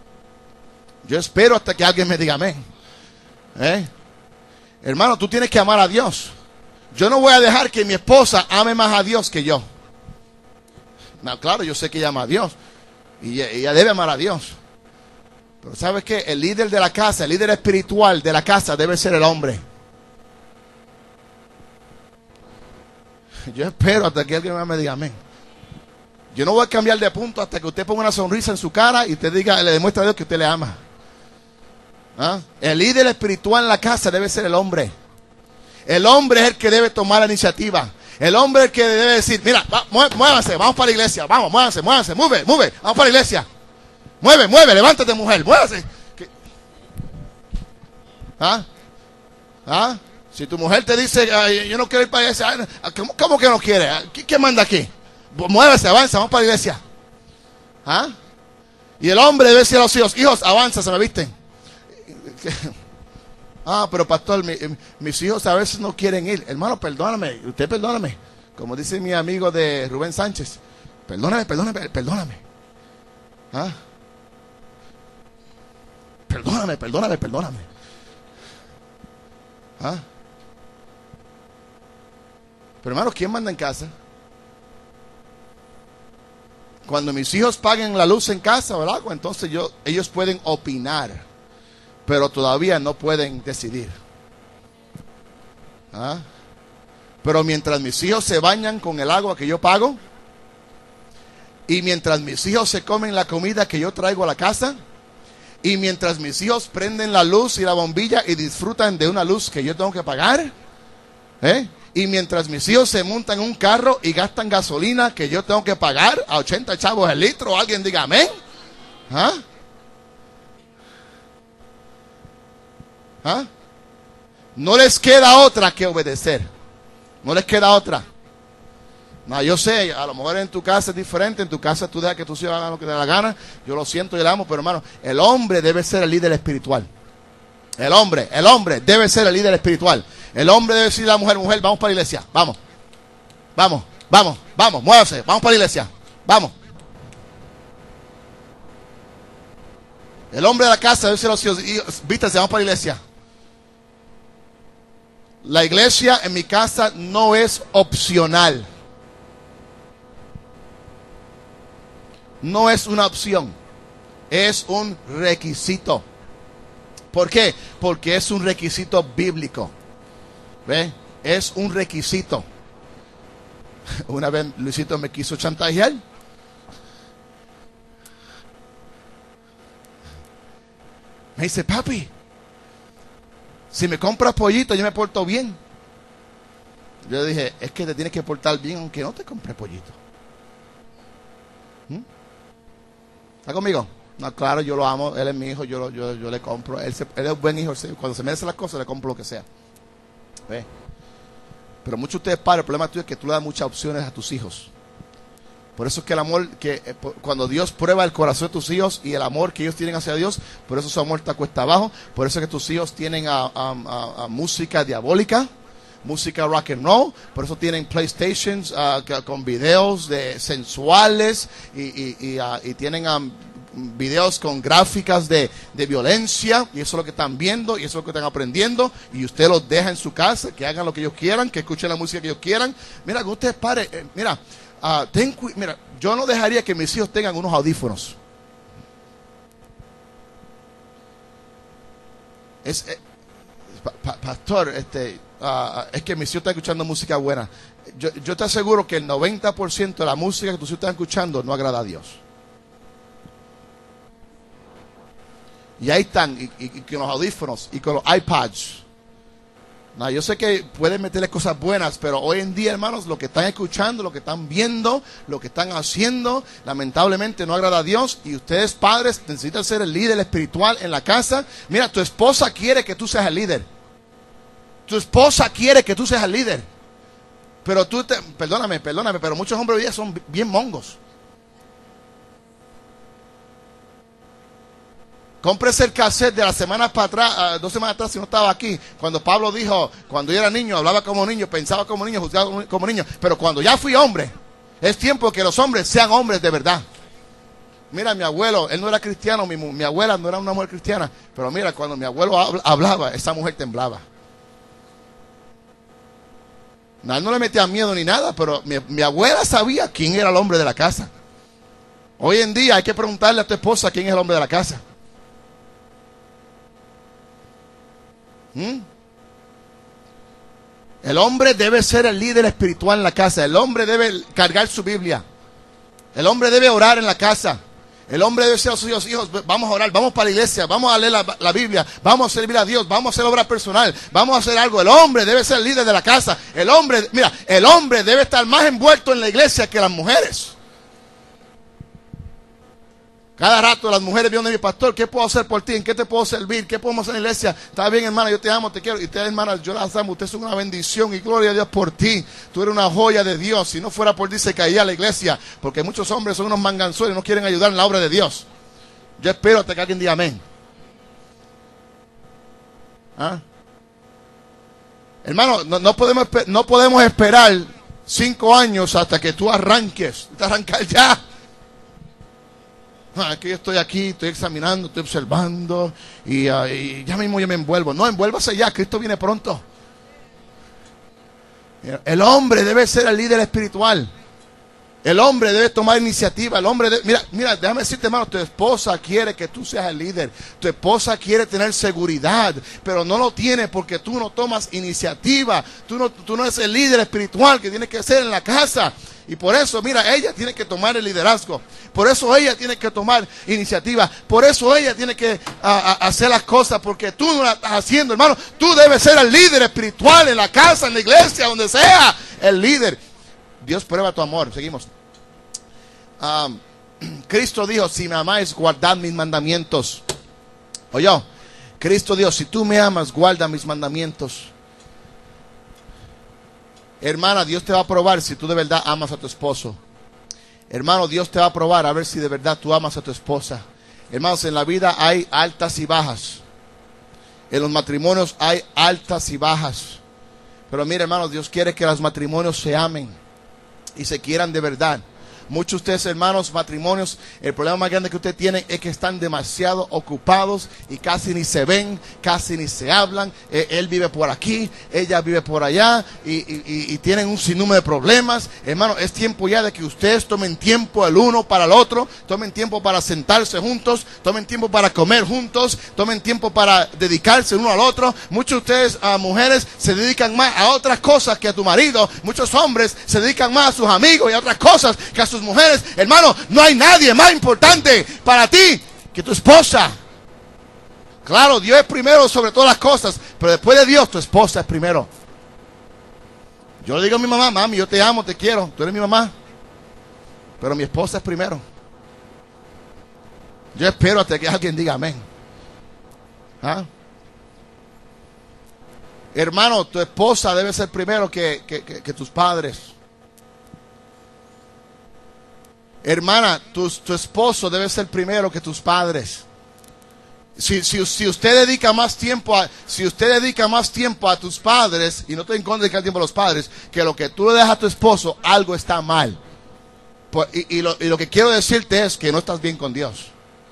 Yo espero hasta que alguien me diga amén. ¿Eh? Hermano, tú tienes que amar a Dios. Yo no voy a dejar que mi esposa ame más a Dios que yo. No, claro, yo sé que ella ama a Dios y ella, ella debe amar a Dios. Pero ¿sabes qué? El líder de la casa, el líder espiritual de la casa debe ser el hombre. Yo espero hasta que alguien me diga amén. Yo no voy a cambiar de punto hasta que usted ponga una sonrisa en su cara y usted diga, le demuestre a Dios que usted le ama. ¿Ah? El líder espiritual en la casa debe ser el hombre. El hombre es el que debe tomar la iniciativa. El hombre que debe decir, mira, va, muévanse, vamos para la iglesia, vamos, muévanse, muévanse, mueve, mueve, vamos para la iglesia. Mueve, mueve, levántate mujer, muévase. ¿Ah? ¿Ah? Si tu mujer te dice, yo no quiero ir para la iglesia, ¿cómo, cómo que no quiere? ¿Quién manda aquí? Muévese, avanza, vamos para la iglesia. ¿Ah? Y el hombre debe decir a los hijos, hijos, avanza, se me visten. Ah, pero pastor, mi, mis hijos a veces no quieren ir. Hermano, perdóname, usted perdóname. Como dice mi amigo de Rubén Sánchez, perdóname, perdóname, perdóname. ¿Ah? perdóname, perdóname, perdóname. ¿Ah? Pero hermano, ¿quién manda en casa? Cuando mis hijos paguen la luz en casa, ¿verdad? Entonces yo, ellos pueden opinar, pero todavía no pueden decidir. ¿Ah? Pero mientras mis hijos se bañan con el agua que yo pago, y mientras mis hijos se comen la comida que yo traigo a la casa, y mientras mis hijos prenden la luz y la bombilla y disfrutan de una luz que yo tengo que pagar, ¿eh? Y mientras mis hijos se montan en un carro y gastan gasolina que yo tengo que pagar a ochenta chavos el litro, alguien diga amén. ¿Ah? ¿Ah? No les queda otra que obedecer. No les queda otra. No, yo sé, a lo mejor en tu casa es diferente. En tu casa tú dejas que tus hijos hagan lo que te da la gana. Yo lo siento y le amo, pero hermano, el hombre debe ser el líder espiritual. El hombre, el hombre debe ser el líder espiritual. El hombre debe decirle a la mujer, mujer, vamos para la iglesia, vamos, vamos, vamos, vamos, muévase, vamos para la iglesia, vamos. El hombre de la casa debe decir a los hijos, vístase, vamos para la iglesia. La iglesia en mi casa no es opcional. No es una opción, es un requisito. ¿Por qué? Porque es un requisito bíblico. ¿Ve? Es un requisito. Una vez Luisito me quiso chantajear. Me dice, papi, si me compras pollito, yo me porto bien. Yo dije, es que te tienes que portar bien aunque no te compre pollito. ¿Mm? ¿Está conmigo? No, claro, yo lo amo, él es mi hijo, yo, lo, yo, yo le compro, él, se, él es un buen hijo, cuando se merece las cosas le compro lo que sea. ¿Ve? Pero muchos de ustedes, padres, el problema tuyo es que tú le das muchas opciones a tus hijos. Por eso es que el amor, que eh, cuando Dios prueba el corazón de tus hijos y el amor que ellos tienen hacia Dios, por eso su amor está cuesta abajo. Por eso es que tus hijos tienen a, a, a, a música diabólica, música rock and roll. Por eso tienen PlayStations uh, con videos de sensuales y, y, y, uh, y tienen um, videos con gráficas de, de violencia, y eso es lo que están viendo y eso es lo que están aprendiendo, y usted los deja en su casa, que hagan lo que ellos quieran, que escuchen la música que ellos quieran. Mira, que ustedes pare, eh, mira, uh, ten, mira, yo no dejaría que mis hijos tengan unos audífonos. Es, eh, pa, pa, pastor, este, uh, es que mis hijos están escuchando música buena. Yo, yo te aseguro que el noventa por ciento de la música que tus hijos están escuchando no agrada a Dios. Y ahí están, y, y, y con los audífonos, y con los iPads. No, yo sé que pueden meterle cosas buenas, pero hoy en día, hermanos, lo que están escuchando, lo que están viendo, lo que están haciendo, lamentablemente no agrada a Dios. Y ustedes, padres, necesitan ser el líder espiritual en la casa. Mira, tu esposa quiere que tú seas el líder. Tu esposa quiere que tú seas el líder. Pero tú, te, perdóname, perdóname, pero muchos hombres hoy día son bien mongos. Cómprese el cassette de las semanas para atrás, uh, dos semanas atrás, si no estaba aquí, cuando Pablo dijo, cuando yo era niño, hablaba como niño, pensaba como niño, juzgaba como niño, pero cuando ya fui hombre, es tiempo que los hombres sean hombres de verdad. Mira, mi abuelo, él no era cristiano, mi, mi abuela no era una mujer cristiana, pero mira, cuando mi abuelo hablaba, esa mujer temblaba. No, él no le metía miedo ni nada, pero mi, mi abuela sabía quién era el hombre de la casa. Hoy en día hay que preguntarle a tu esposa quién es el hombre de la casa. ¿Mm? El hombre debe ser el líder espiritual en la casa. El hombre debe cargar su Biblia. El hombre debe orar en la casa. El hombre debe decir a sus hijos, hijos, vamos a orar, vamos para la iglesia, vamos a leer la, la Biblia, vamos a servir a Dios, vamos a hacer obra personal, vamos a hacer algo. El hombre debe ser el líder de la casa. El hombre, mira, el hombre debe estar más envuelto en la iglesia que las mujeres. Cada rato las mujeres vienen de mi pastor, ¿qué puedo hacer por ti? ¿En qué te puedo servir? ¿Qué podemos hacer en la iglesia? Está bien, hermana, yo te amo, te quiero. Y ustedes, hermana, yo las amo. Ustedes son una bendición y gloria a Dios por ti. Tú eres una joya de Dios. Si no fuera por ti, se caía la iglesia. Porque muchos hombres son unos manganzones y no quieren ayudar en la obra de Dios. Yo espero hasta que alguien diga amén. ¿Ah? Hermano, no, no, podemos, no podemos esperar cinco años hasta que tú arranques. Te arrancas ya. Ah, es que yo estoy aquí, estoy examinando, estoy observando y, uh, y ya mismo yo me envuelvo. No, envuélvase ya, Cristo viene pronto. El hombre debe ser el líder espiritual. El hombre debe tomar iniciativa. El hombre debe, mira, mira, déjame decirte, hermano, tu esposa quiere que tú seas el líder. Tu esposa quiere tener seguridad, pero no lo tiene porque tú no tomas iniciativa. Tú no, tú no eres el líder espiritual que tiene que ser en la casa. Y por eso, mira, ella tiene que tomar el liderazgo. Por eso ella tiene que tomar iniciativa. Por eso ella tiene que a, a, hacer las cosas, porque tú no las estás haciendo, hermano. Tú debes ser el líder espiritual en la casa, en la iglesia, donde sea, el líder. Dios prueba tu amor. Seguimos. Um, Cristo dijo, si me amáis, guardad mis mandamientos. Oye, Cristo dijo, si tú me amas, guarda mis mandamientos. Hermana, Dios te va a probar si tú de verdad amas a tu esposo. Hermano, Dios te va a probar a ver si de verdad tú amas a tu esposa. Hermanos, en la vida hay altas y bajas. En los matrimonios hay altas y bajas. Pero mira, hermanos, Dios quiere que los matrimonios se amen y se quieran de verdad. Muchos de ustedes, hermanos, matrimonios, el problema más grande que ustedes tienen es que están demasiado ocupados y casi ni se ven, casi ni se hablan. Eh, él vive por aquí, ella vive por allá y, y, y tienen un sinnúmero de problemas. Hermano, es tiempo ya de que ustedes tomen tiempo el uno para el otro, tomen tiempo para sentarse juntos, tomen tiempo para comer juntos, tomen tiempo para dedicarse uno al otro. Muchos de ustedes, uh, mujeres, se dedican más a otras cosas que a tu marido. Muchos hombres se dedican más a sus amigos y a otras cosas que a sus mujeres. Hermano, no hay nadie más importante para ti que tu esposa. Claro, Dios es primero sobre todas las cosas, pero después de Dios, tu esposa es primero. Yo le digo a mi mamá, mami, yo te amo, te quiero, tú eres mi mamá, pero mi esposa es primero. Yo espero hasta que alguien diga amén. ¿Ah? Hermano, tu esposa debe ser primero que, que, que, que tus padres. Hermana, tu, tu esposo debe ser primero que tus padres. Si, si, si usted dedica más tiempo a, si usted dedica más tiempo a tus padres, y no estoy en contra de dedicar tiempo a los padres, que lo que tú le das a tu esposo, algo está mal. Pues, y, y, lo, y lo que quiero decirte es que no estás bien con Dios.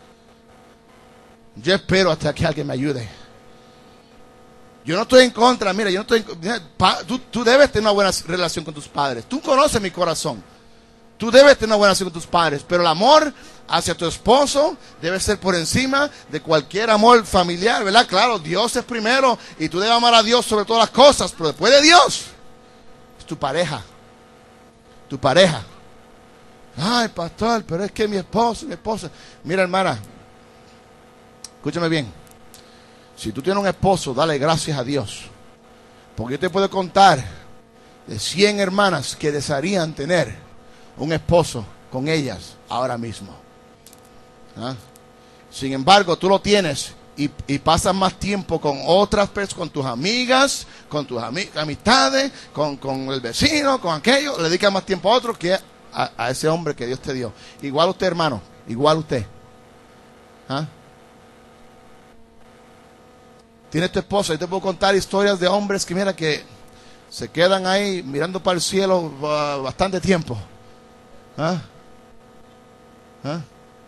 Yo espero hasta que alguien me ayude. Yo no estoy en contra, mira, yo no estoy en, mira, pa, tú, tú debes tener una buena relación con tus padres. Tú conoces mi corazón. Tú debes tener una buena relación con tus padres, pero el amor hacia tu esposo debe ser por encima de cualquier amor familiar, ¿verdad? Claro, Dios es primero y tú debes amar a Dios sobre todas las cosas, pero después de Dios es tu pareja, tu pareja. Ay, pastor, pero es que mi esposo, mi esposa. Mira, hermana, escúchame bien. Si tú tienes un esposo, dale gracias a Dios, porque yo te puedo contar de cien hermanas que desearían tener un esposo con ellas ahora mismo. ¿Ah? Sin embargo, tú lo tienes y, y pasas más tiempo con otras personas, con tus amigas, con tus ami amistades, con, con el vecino, con aquello. Le dedicas más tiempo a otro que a, a ese hombre que Dios te dio. Igual usted, hermano, igual usted. ¿Ah? Tienes tu esposa. Yo te puedo contar historias de hombres que, mira, que se quedan ahí mirando para el cielo uh, bastante tiempo. ¿Ah? ¿Ah?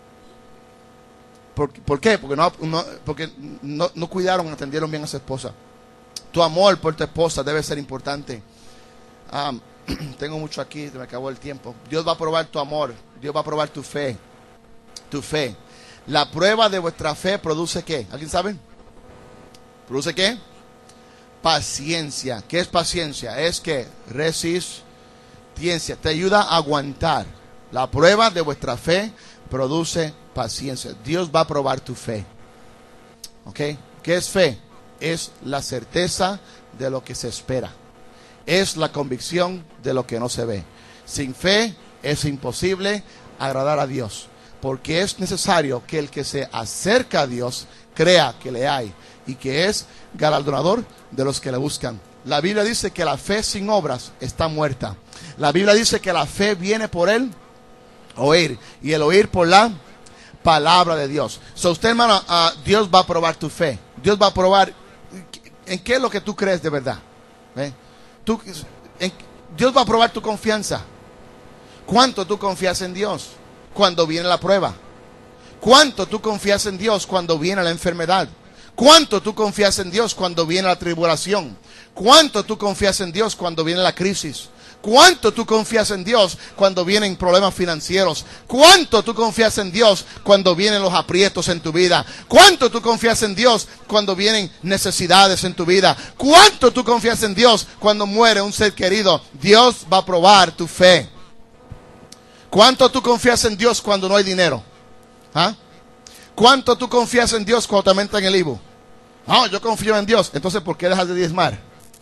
¿Por, ¿Por qué? Porque, no, no, porque no, no cuidaron, atendieron bien a su esposa. Tu amor por tu esposa debe ser importante. Um, tengo mucho aquí, se me acabó el tiempo. Dios va a probar tu amor. Dios va a probar tu fe. Tu fe. La prueba de vuestra fe produce ¿qué? ¿Alguien sabe? ¿Produce qué? Paciencia. ¿Qué es paciencia? Es que resistencia. Te ayuda a aguantar. La prueba de vuestra fe produce paciencia. Dios va a probar tu fe. ¿Ok? ¿Qué es fe? Es la certeza de lo que se espera. Es la convicción de lo que no se ve. Sin fe es imposible agradar a Dios, porque es necesario que el que se acerca a Dios crea que le hay y que es galardonador de los que le buscan. La Biblia dice que la fe sin obras está muerta. La Biblia dice que la fe viene por el oír, y el oír por la palabra de Dios. So, usted, hermano, uh, Dios va a probar tu fe. Dios va a probar en qué es lo que tú crees de verdad. ¿Eh? Tú, en, Dios va a probar tu confianza. ¿Cuánto tú confías en Dios cuando viene la prueba? ¿Cuánto tú confías en Dios cuando viene la enfermedad? ¿Cuánto tú confías en Dios cuando viene la tribulación? ¿Cuánto tú confías en Dios cuando viene la crisis? ¿Cuánto tú confías en Dios cuando vienen problemas financieros? ¿Cuánto tú confías en Dios cuando vienen los aprietos en tu vida? ¿Cuánto tú confías en Dios cuando vienen necesidades en tu vida? ¿Cuánto tú confías en Dios cuando muere un ser querido? Dios va a probar tu fe. ¿Cuánto tú confías en Dios cuando no hay dinero? ¿Ah? ¿Cuánto tú confías en Dios cuando te aumentan el I V U? No, yo confío en Dios. Entonces, ¿por qué dejas de diezmar?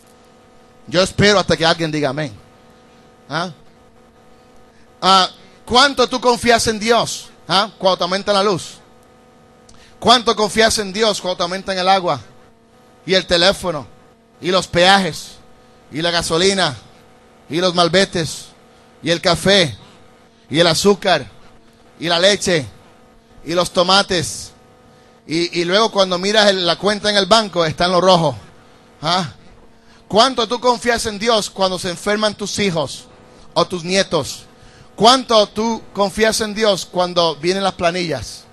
Yo espero hasta que alguien diga amén. ¿Ah? Ah, ¿cuánto tú confías en Dios? ¿Ah? Cuando te aumenta la luz. ¿Cuánto confías en Dios cuando te aumentan el agua y el teléfono y los peajes y la gasolina y los malbetes y el café y el azúcar y la leche y los tomates? Y, y luego cuando miras el, la cuenta en el banco está en lo rojo. ¿Ah? ¿Cuánto tú confías en Dios cuando se enferman tus hijos o tus nietos? ¿Cuánto tú confías en Dios cuando vienen las planillas?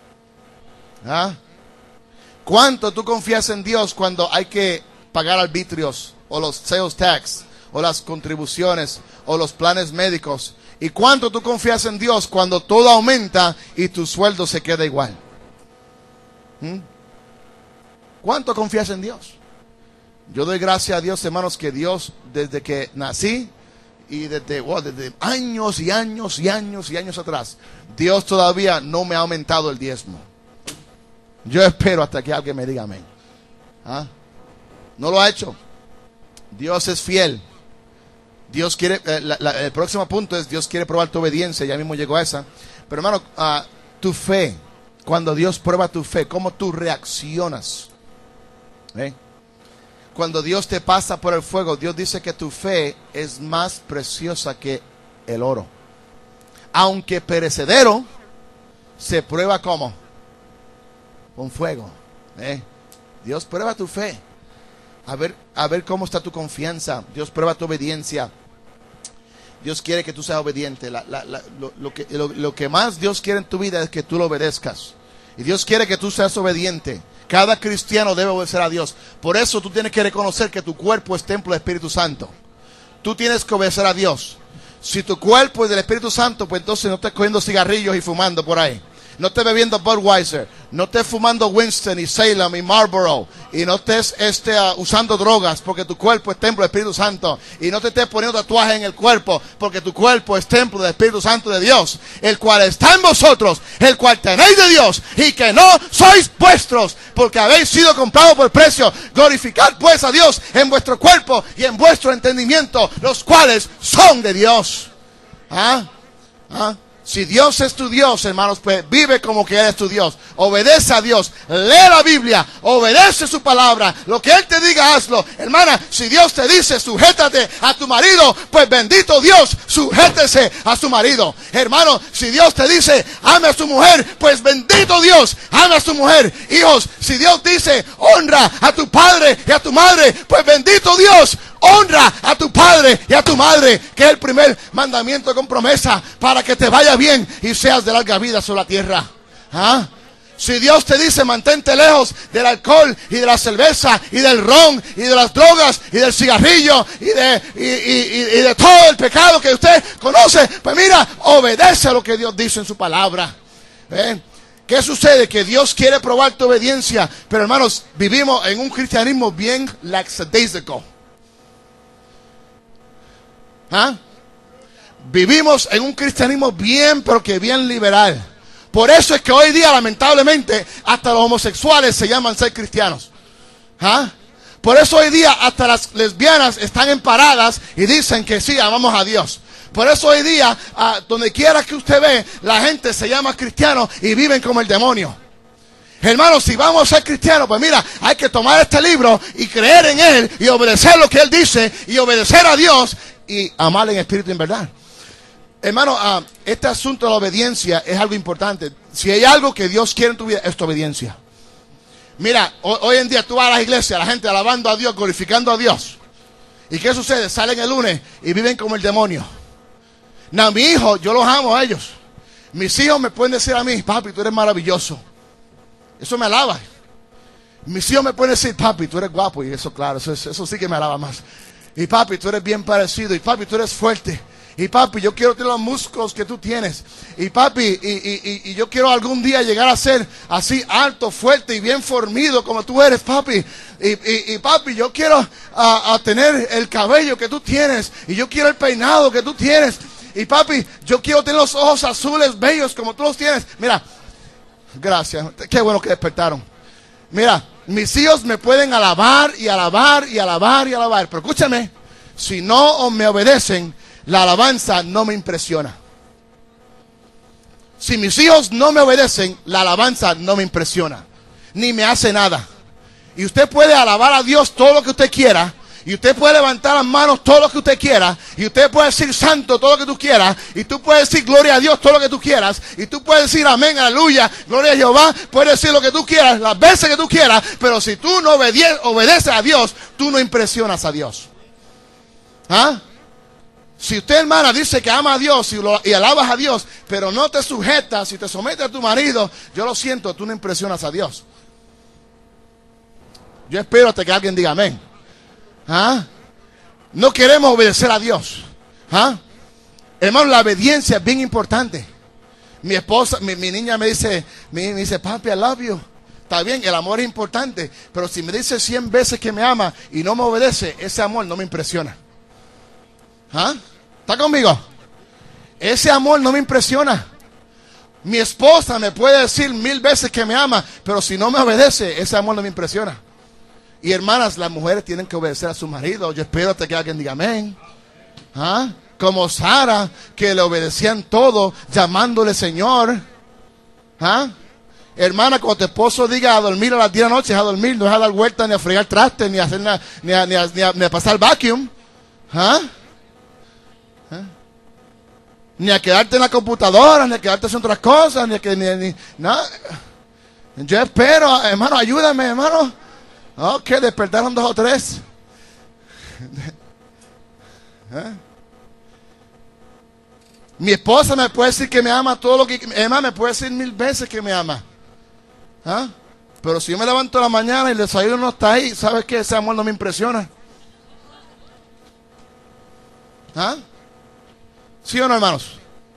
¿Ah? ¿Cuánto tú confías en Dios cuando hay que pagar arbitrios o los sales tax o las contribuciones o los planes médicos? ¿Y cuánto tú confías en Dios cuando todo aumenta y tu sueldo se queda igual? ¿Mm? ¿Cuánto confías en Dios? Yo doy gracias a Dios, hermanos, que Dios, desde que nací y desde, wow, desde años y años y años y años atrás, Dios todavía no me ha aumentado el diezmo. Yo espero hasta que alguien me diga amén. ¿Ah? No lo ha hecho. Dios es fiel. Dios quiere, eh, la, la, el próximo punto es Dios quiere probar tu obediencia. Ya mismo llegó a esa. Pero hermano, uh, tu fe, cuando Dios prueba tu fe, ¿cómo tú reaccionas? ¿Eh? Cuando Dios te pasa por el fuego, Dios dice que tu fe es más preciosa que el oro. Aunque perecedero, se prueba ¿cómo? Con fuego. ¿Eh? Dios prueba tu fe. A ver, a ver cómo está tu confianza. Dios prueba tu obediencia. Dios quiere que tú seas obediente. La, la, la, lo, lo, que, lo, lo que más Dios quiere en tu vida es que tú lo obedezcas. Y Dios quiere que tú seas obediente. Cada cristiano debe obedecer a Dios. Por eso tú tienes que reconocer que tu cuerpo es templo del Espíritu Santo. Tú tienes que obedecer a Dios. Si tu cuerpo es del Espíritu Santo, pues entonces no estés cogiendo cigarrillos y fumando por ahí. No estés bebiendo Budweiser. No estés fumando Winston y Salem y Marlboro. Y no estés este, uh, usando drogas, porque tu cuerpo es templo del Espíritu Santo. Y no te estés poniendo tatuajes en el cuerpo, porque tu cuerpo es templo del Espíritu Santo de Dios, el cual está en vosotros, el cual tenéis de Dios, y que no sois vuestros, porque habéis sido comprados por precio. Glorificad pues a Dios en vuestro cuerpo y en vuestro entendimiento, los cuales son de Dios. ¿Ah? ¿Ah? Si Dios es tu Dios, hermanos, pues vive como que Él es tu Dios. Obedece a Dios. Lee la Biblia. Obedece su palabra. Lo que Él te diga, hazlo. Hermana, si Dios te dice, sujétate a tu marido, pues bendito Dios, sujétese a su marido. Hermano, si Dios te dice, ame a su mujer, pues bendito Dios, ame a su mujer. Hijos, si Dios dice, honra a tu padre y a tu madre, pues bendito Dios, honra a tu padre y a tu madre, que es el primer mandamiento con promesa para que te vaya bien y seas de larga vida sobre la tierra. ¿Ah? Si Dios te dice mantente lejos del alcohol y de la cerveza y del ron y de las drogas y del cigarrillo y de, y, y, y de todo el pecado que usted conoce, pues mira, obedece a lo que Dios dice en su palabra. ¿Eh? ¿Qué sucede? Que Dios quiere probar tu obediencia, pero hermanos, vivimos en un cristianismo bien lackadaisical. ¿Ah? Vivimos en un cristianismo bien, pero que bien liberal. Por eso es que hoy día, lamentablemente, hasta los homosexuales se llaman ser cristianos. ¿Ah? Por eso hoy día hasta las lesbianas están emparadas y dicen que sí, amamos a Dios. Por eso hoy día, a donde quiera que usted ve, la gente se llama cristiano y viven como el demonio. Hermanos, si vamos a ser cristianos, pues mira, hay que tomar este libro y creer en Él y obedecer lo que Él dice y obedecer a Dios y amar en espíritu y en verdad. Hermano, uh, este asunto de la obediencia es algo importante. Si hay algo que Dios quiere en tu vida, es tu obediencia. Mira, hoy, hoy en día tú vas a la iglesia, la gente alabando a Dios, glorificando a Dios. ¿Y qué sucede? Salen el lunes y viven como el demonio. No, mi hijo, yo los amo a ellos. Mis hijos me pueden decir a mí, papi, tú eres maravilloso. Eso me alaba. Mis hijos me pueden decir, papi, tú eres guapo. Y eso, claro, eso, eso sí que me alaba más. Y papi, tú eres bien parecido. Y papi, tú eres fuerte. Y papi, yo quiero tener los músculos que tú tienes. Y papi, y, y, y, y yo quiero algún día llegar a ser así alto, fuerte y bien fornido como tú eres, papi. Y, y, y papi, yo quiero a, a tener el cabello que tú tienes. Y yo quiero el peinado que tú tienes. Y papi, yo quiero tener los ojos azules, bellos como tú los tienes. Mira, gracias, qué bueno que despertaron. Mira, mis hijos me pueden alabar y alabar y alabar y alabar. Pero escúchame, si no me obedecen, la alabanza no me impresiona. Si mis hijos no me obedecen, la alabanza no me impresiona, ni me hace nada. Y usted puede alabar a Dios todo lo que usted quiera, y usted puede levantar las manos todo lo que usted quiera, y usted puede decir santo todo lo que tú quieras, y tú puedes decir gloria a Dios todo lo que tú quieras, y tú puedes decir amén, aleluya, gloria a Jehová, puedes decir lo que tú quieras, las veces que tú quieras, pero si tú no obede- obedeces a Dios, tú no impresionas a Dios. ¿Ah? Si usted, hermana, dice que ama a Dios y, lo, y alabas a Dios, pero no te sujetas y te sometes a tu marido, yo lo siento, tú no impresionas a Dios. Yo espero hasta que alguien diga amén. ¿Ah? No queremos obedecer a Dios. ¿Ah? Hermano, la obediencia es bien importante. Mi esposa, mi, mi niña me dice, me, me dice, papi, I love you. Está bien, el amor es importante, pero si me dice cien veces que me ama y no me obedece, ese amor no me impresiona. ¿Ah? ¿Está conmigo? Ese amor no me impresiona. Mi esposa me puede decir mil veces que me ama, pero si no me obedece, ese amor no me impresiona. Y hermanas, las mujeres tienen que obedecer a su marido. Yo espero hasta que alguien diga amén. ¿Ah? Como Sara, que le obedecían todo, llamándole Señor. ¿Ah? Hermana, cuando tu esposo diga a dormir a las diez de la noche, es a dormir, no es a dar vueltas, ni a fregar trastes, ni a, hacer na, ni a, ni a, ni a, ni a pasar vacuum. ¿Ah? ¿Ah? Ni a quedarte en la computadora, ni a quedarte haciendo otras cosas, ni a que ni, ni no. Yo espero, hermano, ayúdame, hermano. Ok, despertaron dos o tres. ¿Eh? Mi esposa me puede decir que me ama todo lo que... Hermano, me puede decir mil veces que me ama. ¿Ah? Pero si yo me levanto en la mañana y el desayuno no está ahí, ¿sabes qué? Ese amor no me impresiona. ¿Ah? ¿Sí o no, hermanos?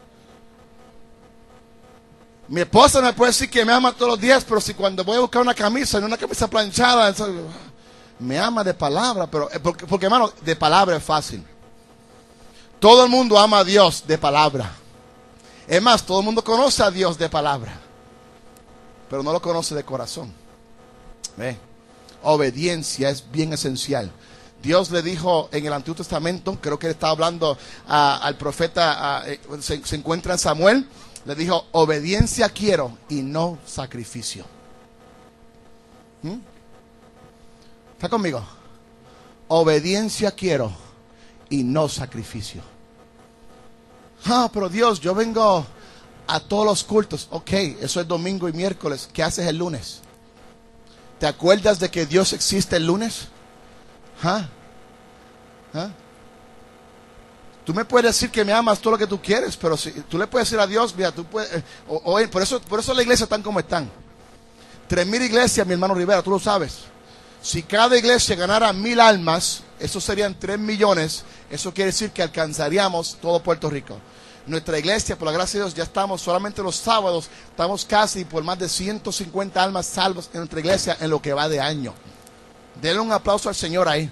Mi esposa me puede decir que me ama todos los días, pero si cuando voy a buscar una camisa, no una camisa planchada, eso, me ama de palabra, pero porque, porque, hermano, de palabra es fácil. Todo el mundo ama a Dios de palabra. Es más, todo el mundo conoce a Dios de palabra, pero no lo conoce de corazón. ¿Ve? Obediencia es bien esencial. Dios le dijo en el Antiguo Testamento, creo que él estaba hablando a, al profeta, a, se, se encuentra en Samuel, le dijo, obediencia quiero y no sacrificio. ¿Mm? ¿Está conmigo? Obediencia quiero y no sacrificio. Ah, pero Dios, yo vengo a todos los cultos. Ok, eso es domingo y miércoles. ¿Qué haces el lunes? ¿Te acuerdas de que Dios existe el lunes? ¿Ah? ¿Ah? Tú me puedes decir que me amas todo lo que tú quieres, pero si tú le puedes decir a Dios, mira, tú puedes, eh, o, o, por eso, por eso las iglesias están como están. Tres mil iglesias, mi hermano Rivera, tú lo sabes. Si cada iglesia ganara mil almas, eso serían tres millones. Eso quiere decir que alcanzaríamos todo Puerto Rico. Nuestra iglesia, por la gracia de Dios, ya estamos solamente los sábados, estamos casi por más de ciento cincuenta almas salvas en nuestra iglesia en lo que va de año. Denle un aplauso al Señor ahí.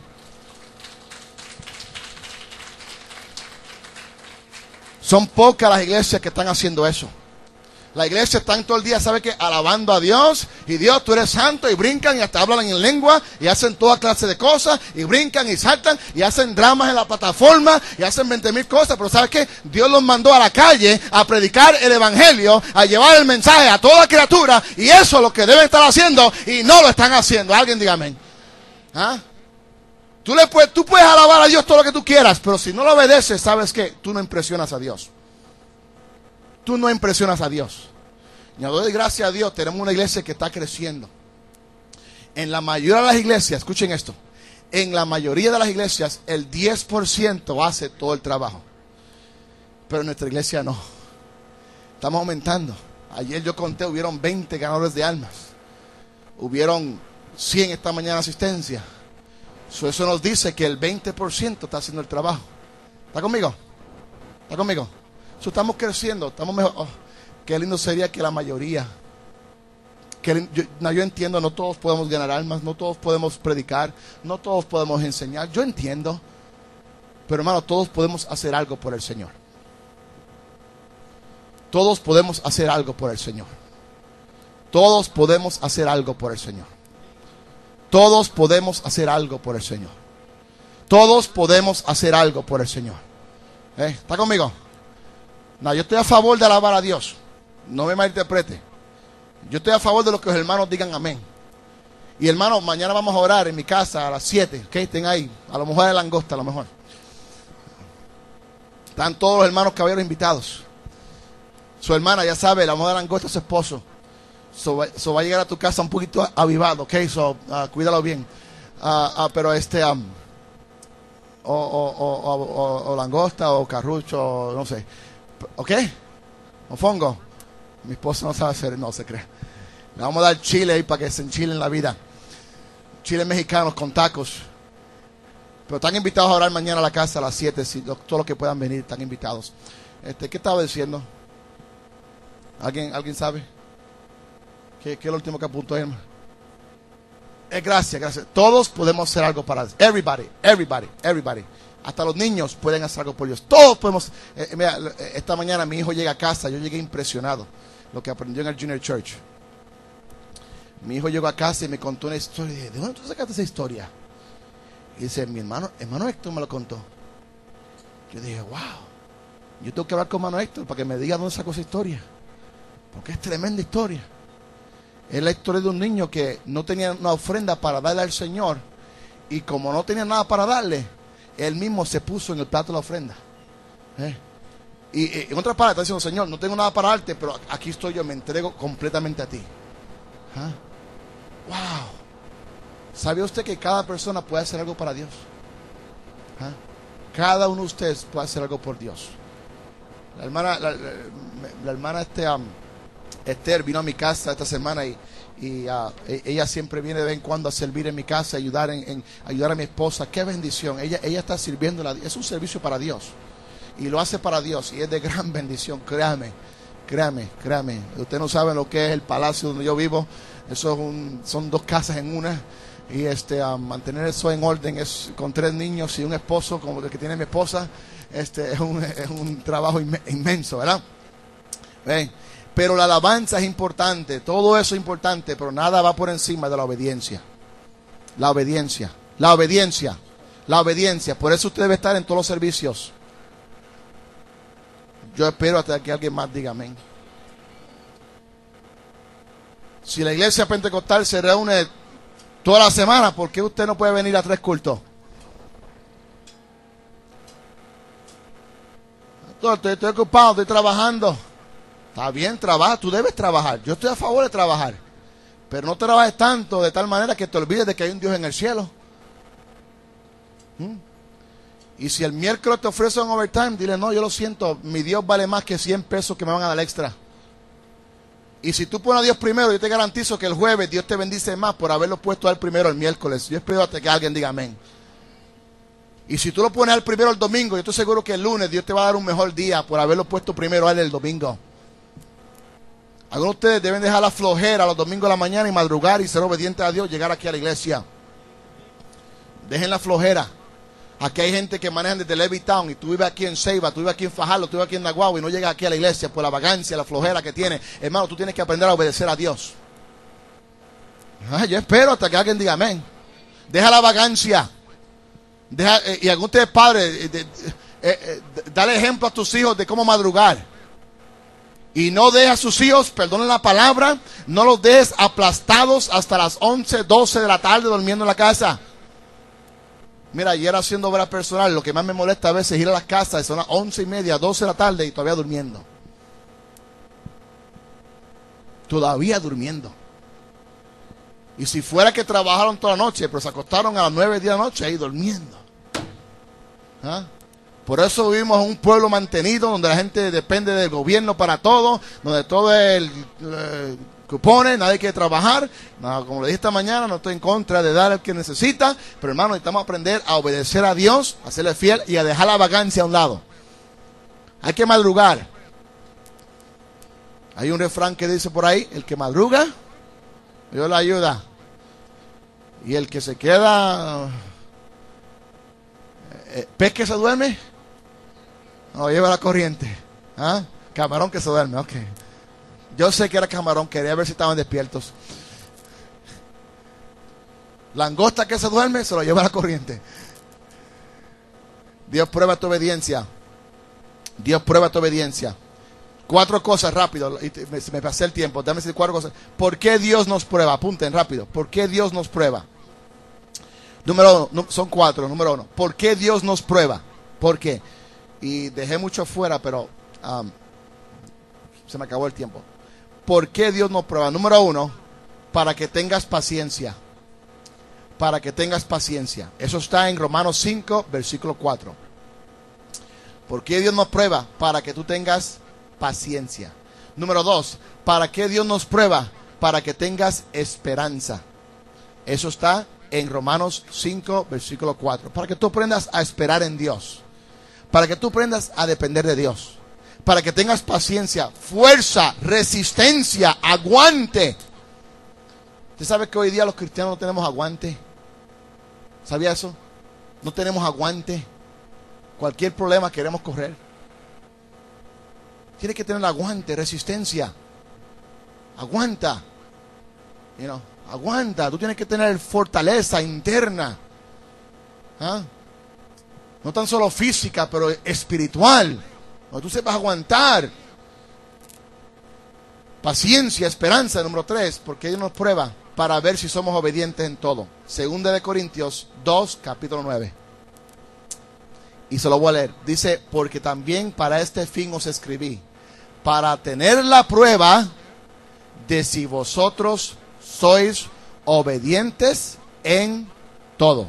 Son pocas las iglesias que están haciendo eso. La iglesia están todo el día, ¿sabe qué? Alabando a Dios. Y Dios, tú eres santo. Y brincan y hasta hablan en lengua. Y hacen toda clase de cosas. Y brincan y saltan. Y hacen dramas en la plataforma. Y hacen veinte mil cosas. Pero ¿sabe qué? Dios los mandó a la calle a predicar el evangelio. A llevar el mensaje a toda criatura. Y eso es lo que deben estar haciendo. Y no lo están haciendo. Alguien diga amén. ¿Ah? Tú, le puedes, tú puedes alabar a Dios todo lo que tú quieras, pero si no lo obedeces, ¿sabes qué? Tú no impresionas a Dios. Tú no impresionas a Dios. Y le doy gracias a Dios, tenemos una iglesia que está creciendo. En la mayoría de las iglesias, escuchen esto, en la mayoría de las iglesias, el diez por ciento hace todo el trabajo. Pero en nuestra iglesia no. estamos aumentando. Ayer yo conté, hubieron veinte ganadores de almas. Hubieron cien esta mañana asistencia. So, eso nos dice que el veinte por ciento está haciendo el trabajo. ¿Está conmigo? ¿Está conmigo? So, estamos creciendo, estamos mejor. Oh, qué lindo sería que la mayoría. Que yo, no, yo entiendo, no todos podemos ganar almas, no todos podemos predicar, no todos podemos enseñar. Yo entiendo. Pero hermano, todos podemos hacer algo por el Señor. Todos podemos hacer algo por el Señor. Todos podemos hacer algo por el Señor. Todos podemos hacer algo por el Señor. Todos podemos hacer algo por el Señor. ¿Eh? ¿Está conmigo? No, yo estoy a favor de alabar a Dios. No me malinterprete. Yo estoy a favor de lo que los hermanos digan amén. Y hermanos, mañana vamos a orar en mi casa a las siete. ¿Ok? Estén ahí. A lo mejor de langosta, a lo mejor. Están todos los hermanos caballeros invitados. Su hermana, ya sabe, la mujer de langosta es su esposo. So, so va a llegar a tu casa un poquito avivado, ok, so uh, cuídalo bien. Uh, uh, pero este, um, o, o, o, o, o langosta, o carrucho, no sé, ok, o fongo. Mi esposo no sabe hacer, no se cree. Le vamos a dar chile ahí para que se enchilen la vida. Chiles mexicanos con tacos. Pero están invitados a orar mañana a la casa a las siete. Si, todos los que puedan venir están invitados. Este, ¿qué estaba diciendo? ¿Alguien, ¿alguien sabe? ¿Qué, ¿Qué es lo último que apuntó, hermano? Eh, gracias, gracias. Todos podemos hacer algo para Dios. Everybody, everybody, everybody. Hasta los niños pueden hacer algo por Dios. Todos podemos. Eh, mira, esta mañana mi hijo llega a casa. Yo llegué impresionado. Lo que aprendió en el Junior Church. Mi hijo llegó a casa y me contó una historia. Y dije, ¿de dónde tú sacaste esa historia? Y dice, mi hermano, hermano Héctor me lo contó. Yo dije, wow. Yo tengo que hablar con hermano Héctor para que me diga dónde sacó esa historia. Porque es tremenda historia. Es la historia de un niño que no tenía una ofrenda para darle al Señor. Y como no tenía nada para darle, él mismo se puso en el plato de la ofrenda. ¿Eh? Y, y en otras palabras está diciendo, Señor, no tengo nada para darte, pero aquí estoy yo, me entrego completamente a ti. ¿Ah? Wow. ¿Sabía usted que cada persona puede hacer algo para Dios? ¿Ah? Cada uno de ustedes puede hacer algo por Dios. La hermana, la, la, la hermana este, um, Esther vino a mi casa esta semana y, y uh, ella siempre viene de vez en cuando a servir en mi casa, ayudar en, en ayudar a mi esposa. Qué bendición. Ella, ella está sirviendo, es un servicio para Dios y lo hace para Dios y es de gran bendición. Créame, créame, créame. Ustedes no saben lo que es el palacio donde yo vivo. Eso es un, son dos casas en una. Y este uh, mantener eso en orden es con tres niños y un esposo como el que tiene mi esposa. Este es un, es un trabajo inmenso, ¿verdad? ¿Ven? Pero la alabanza es importante, todo eso es importante, pero nada va por encima de la obediencia. La obediencia, la obediencia, la obediencia. Por eso usted debe estar en todos los servicios. Yo espero hasta que alguien más diga amén. Si la iglesia pentecostal se reúne toda la semana, ¿por qué usted no puede venir a tres cultos? Estoy, estoy ocupado, estoy trabajando. Está bien, trabaja, tú debes trabajar. Yo estoy a favor de trabajar. Pero no trabajes tanto de tal manera que te olvides de que hay un Dios en el cielo. ¿Mm? Y si el miércoles te ofrece un overtime, dile, no, yo lo siento, mi Dios vale más que cien pesos que me van a dar extra. Y si tú pones a Dios primero, yo te garantizo que el jueves Dios te bendice más por haberlo puesto al primero el miércoles. Yo espero hasta que alguien diga amén. Y si tú lo pones al primero el domingo, yo estoy seguro que el lunes Dios te va a dar un mejor día por haberlo puesto primero a él el domingo. Algunos de ustedes deben dejar la flojera los domingos de la mañana y madrugar y ser obedientes a Dios, llegar aquí a la iglesia. Dejen la flojera. Aquí hay gente que manejan desde Levittown y tú vives aquí en Ceiba, tú vives aquí en Fajardo, tú vives aquí en Naguabo y no llegas aquí a la iglesia por la vagancia, la flojera que tiene. Hermano, tú tienes que aprender a obedecer a Dios. Ah, yo espero hasta que alguien diga amén. Deja la vagancia. Deja, eh, y algunos de ustedes padres, eh, de, eh, eh, dale ejemplo a tus hijos de cómo madrugar. Y no dejes a sus hijos, perdonen la palabra, no los dejes aplastados hasta las once, doce de la tarde durmiendo en la casa. Mira, ayer haciendo obra personal, lo que más me molesta a veces es ir a las casas, son las once y media, doce de la tarde y todavía durmiendo. Todavía durmiendo. Y si fuera que trabajaron toda la noche, pero se acostaron a las nueve, diez de la noche ahí durmiendo. ¿Ah? Por eso vivimos en un pueblo mantenido, donde la gente depende del gobierno para todo, donde todo es el, el cupones, nadie quiere trabajar. No, como le dije esta mañana, no estoy en contra de dar al que necesita, pero hermano, necesitamos aprender a obedecer a Dios, a serle fiel y a dejar la vagancia a un lado. Hay que madrugar. Hay un refrán que dice por ahí: el que madruga, Dios le ayuda. Y el que se queda, eh, pez que se duerme, no lleva la corriente. ¿Ah? Camarón que se duerme, ok. Yo sé que era camarón, quería ver si estaban despiertos. Langosta que se duerme, se lo lleva la corriente. Dios prueba tu obediencia. Dios prueba tu obediencia. Cuatro cosas rápido, y me, me pasé el tiempo. Dame decir cuatro cosas. ¿Por qué Dios nos prueba? Apunten rápido. ¿Por qué Dios nos prueba? Número uno, son cuatro. Número uno, ¿por qué Dios nos prueba? ¿Por qué? Y dejé mucho fuera, pero um, se me acabó el tiempo. ¿Por qué Dios nos prueba? Número uno, para que tengas paciencia. Para que tengas paciencia. Eso está en Romanos cinco, versículo cuatro. ¿Por qué Dios nos prueba? Para que tú tengas paciencia. Número dos, ¿para qué Dios nos prueba? Para que tengas esperanza. Eso está en Romanos cinco, versículo cuatro. Para que tú aprendas a esperar en Dios. Para que tú aprendas a depender de Dios. Para que tengas paciencia, fuerza, resistencia, aguante. ¿Usted sabe que hoy día los cristianos no tenemos aguante? ¿Sabía eso? No tenemos aguante. Cualquier problema queremos correr. Tienes que tener aguante, resistencia. Aguanta. You know, aguanta. Tú tienes que tener fortaleza interna. ¿Ah? No tan solo física, pero espiritual. No, tú sepas aguantar. Paciencia, esperanza. Número tres, porque Dios nos prueba para ver si somos obedientes en todo. Segunda de Corintios dos, capítulo nueve. Y se lo voy a leer. Dice: porque también para este fin os escribí, para tener la prueba de si vosotros sois obedientes en todo.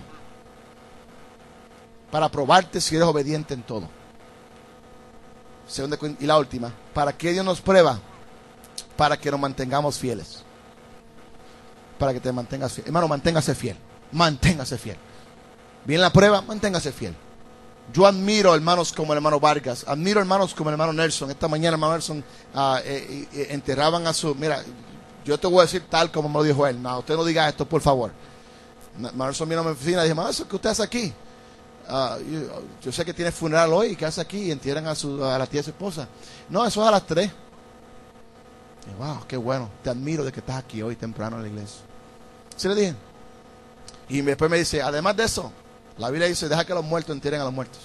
Para probarte si eres obediente en todo. Segunda, y la última, ¿para qué Dios nos prueba? Para que nos mantengamos fieles. Para que te mantengas fiel. Hermano, manténgase fiel. Manténgase fiel. Viene la prueba, manténgase fiel. Yo admiro hermanos como el hermano Vargas, admiro hermanos como el hermano Nelson. Esta mañana el hermano Nelson uh, eh, eh, enterraban a su... Mira, yo te voy a decir tal como me lo dijo él. No, usted no diga esto, por favor. El hermano Nelson vino a mi oficina y dije: hermano, ¿eso que usted hace aquí? Uh, yo, yo sé que tiene funeral hoy, ¿qué hace aquí? Y entierran a, su, a la tía de su esposa. No, eso es a las tres. Y, wow, qué bueno, te admiro de que estás aquí hoy temprano en la iglesia. ¿Sí le dije? Y después me dice: además de eso, la Biblia dice: deja que los muertos entierren a los muertos.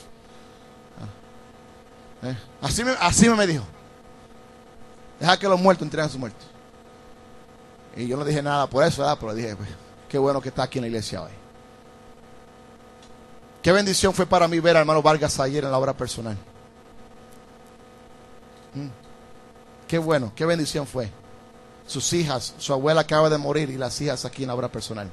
Ah. ¿Eh? Así, me, así me dijo: deja que los muertos entierren a sus muertos. Y yo no dije nada por eso, ¿verdad? Pero dije: pues, qué bueno que está aquí en la iglesia hoy. Qué bendición fue para mí ver al hermano Vargas ayer en la obra personal. ¿Mm? Qué bueno, qué bendición fue. Sus hijas, su abuela acaba de morir y las hijas aquí en la obra personal.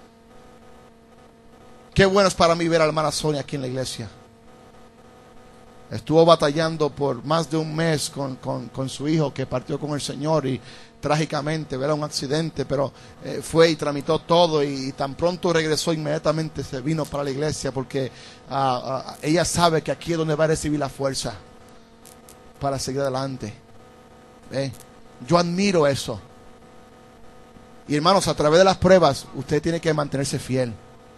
Qué bueno es para mí ver a la hermana Sonia aquí en la iglesia. Estuvo batallando por más de un mes con, con, con su hijo que partió con el Señor y trágicamente, era un accidente, pero eh, fue y tramitó todo y, y tan pronto regresó, inmediatamente se vino para la iglesia porque uh, uh, ella sabe que aquí es donde va a recibir la fuerza para seguir adelante. ¿Eh? Yo admiro eso. Y hermanos, a través de las pruebas usted tiene que mantenerse fiel.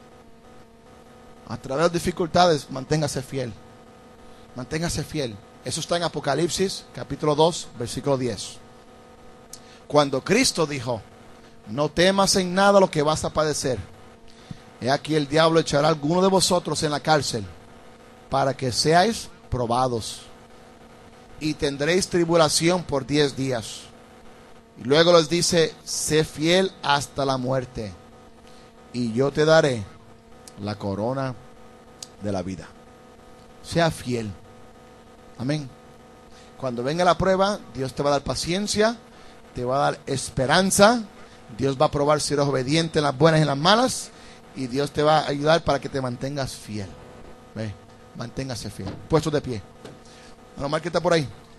A través de las dificultades, manténgase fiel. Manténgase fiel. Eso está en Apocalipsis, capítulo dos, versículo diez. Cuando Cristo dijo: no temas en nada lo que vas a padecer. He aquí el diablo echará a alguno de vosotros en la cárcel, para que seáis probados. Y tendréis tribulación por diez días. Y luego les dice: sé fiel hasta la muerte, y yo te daré la corona de la vida. Sea fiel. Amén. Cuando venga la prueba, Dios te va a dar paciencia, te va a dar esperanza. Dios va a probar si eres obediente en las buenas y en las malas, y Dios te va a ayudar para que te mantengas fiel. ¿Ve? Manténgase fiel. Puesto de pie. A lo mal que está por ahí.